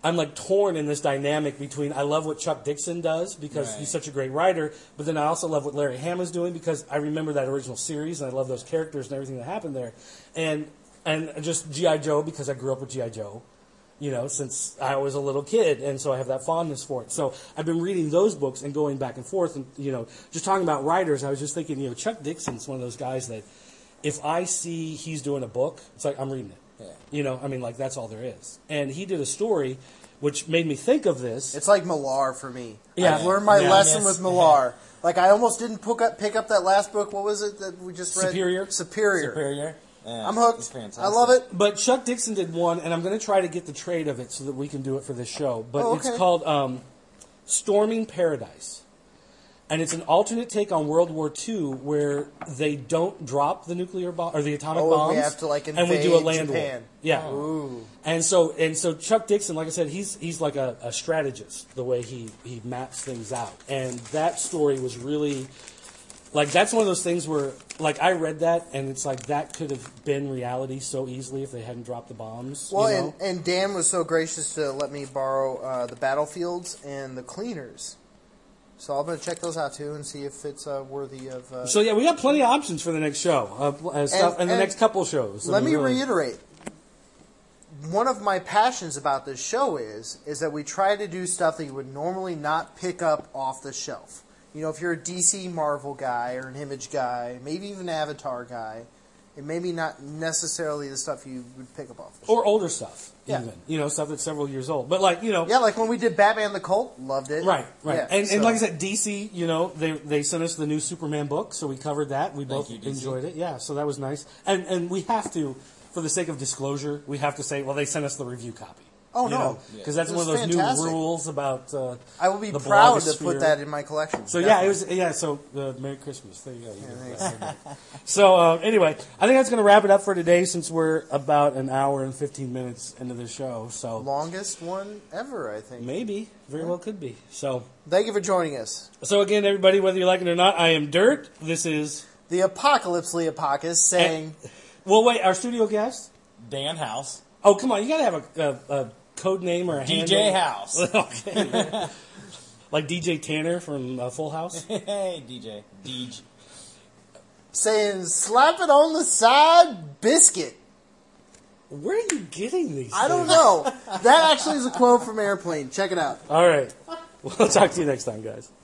S4: I'm like torn in this dynamic between I love what Chuck Dixon does because he's such a great writer, but then I also love what Larry Hama's doing because I remember that original series and I love those characters and everything that happened there. And just G.I. Joe because I grew up with G.I. Joe, since I was a little kid, and so I have that fondness for it. So I've been reading those books and going back and forth and, just talking about writers, I was just thinking, Chuck Dixon's one of those guys that if I see he's doing a book, it's like I'm reading it. Yeah. That's all there is. And he did a story which made me think of this.
S3: It's like Millar for me.
S4: Yeah.
S3: I've learned my lesson with Millar. Like, I almost didn't pick up that last book. What was it that we just read?
S9: Superior. Yeah,
S3: I'm hooked. I love it.
S4: But Chuck Dixon did one, and I'm going to try to get the trade of it so that we can do it for this show. But it's called Storming Paradise. And it's an alternate take on World War II where they don't drop the nuclear bomb or the atomic bombs.
S3: We have to invade
S4: and we do a land
S3: Japan.
S4: war. Yeah.
S3: Ooh.
S4: And so Chuck Dixon, like I said, he's like a strategist the way he maps things out. And that story was really that's one of those things where I read that and it's like that could have been reality so easily if they hadn't dropped the bombs.
S3: Well, and Dan was so gracious to let me borrow the Battlefields and the Cleaners. So I'm going to check those out, too, and see if it's worthy of...
S4: So, we got plenty of options for the next show, and the next couple shows.
S3: Let me reiterate. One of my passions about this show is that we try to do stuff that you would normally not pick up off the shelf. If you're a DC Marvel guy or an Image guy, maybe even an Avatar guy, it may be not necessarily the stuff you would pick up off the shelf.
S4: Or older stuff, even. Stuff that's several years old. But,
S3: Yeah, like when we did Batman the Cult, loved it.
S4: Right.
S3: Yeah,
S4: and like I said, DC, they sent us the new Superman book, so we covered that. We both enjoyed it. Yeah, so that was nice. And we have to, for the sake of disclosure, we have to say, well, they sent us the review copy.
S3: Oh, no.
S4: Because that's one of those
S3: fantastic.
S4: New rules about
S3: I will be
S4: the
S3: proud to
S4: blogosphere.
S3: put that in my collection.
S4: So, so Merry Christmas. There you go. So, anyway, I think that's going to wrap it up for today since we're about an hour and 15 minutes into the show. So
S3: longest one ever, I think.
S4: Maybe. Very well could be. So
S3: thank you for joining us.
S4: So, again, everybody, whether you like it or not, I am Dirt. This is...
S3: The Apocalypse Leopocus saying...
S4: Well, wait, our studio guest?
S9: Dan House.
S4: Oh, come on. You got to have a code name or a handle.
S9: DJ House.
S4: Okay. Like DJ Tanner from Full House?
S9: Hey, DJ. Deej.
S3: Saying, slap it on the side, biscuit.
S4: Where are you getting these
S3: I don't know. That actually is a quote from Airplane. Check it out.
S4: All right. We'll talk to you next time, guys.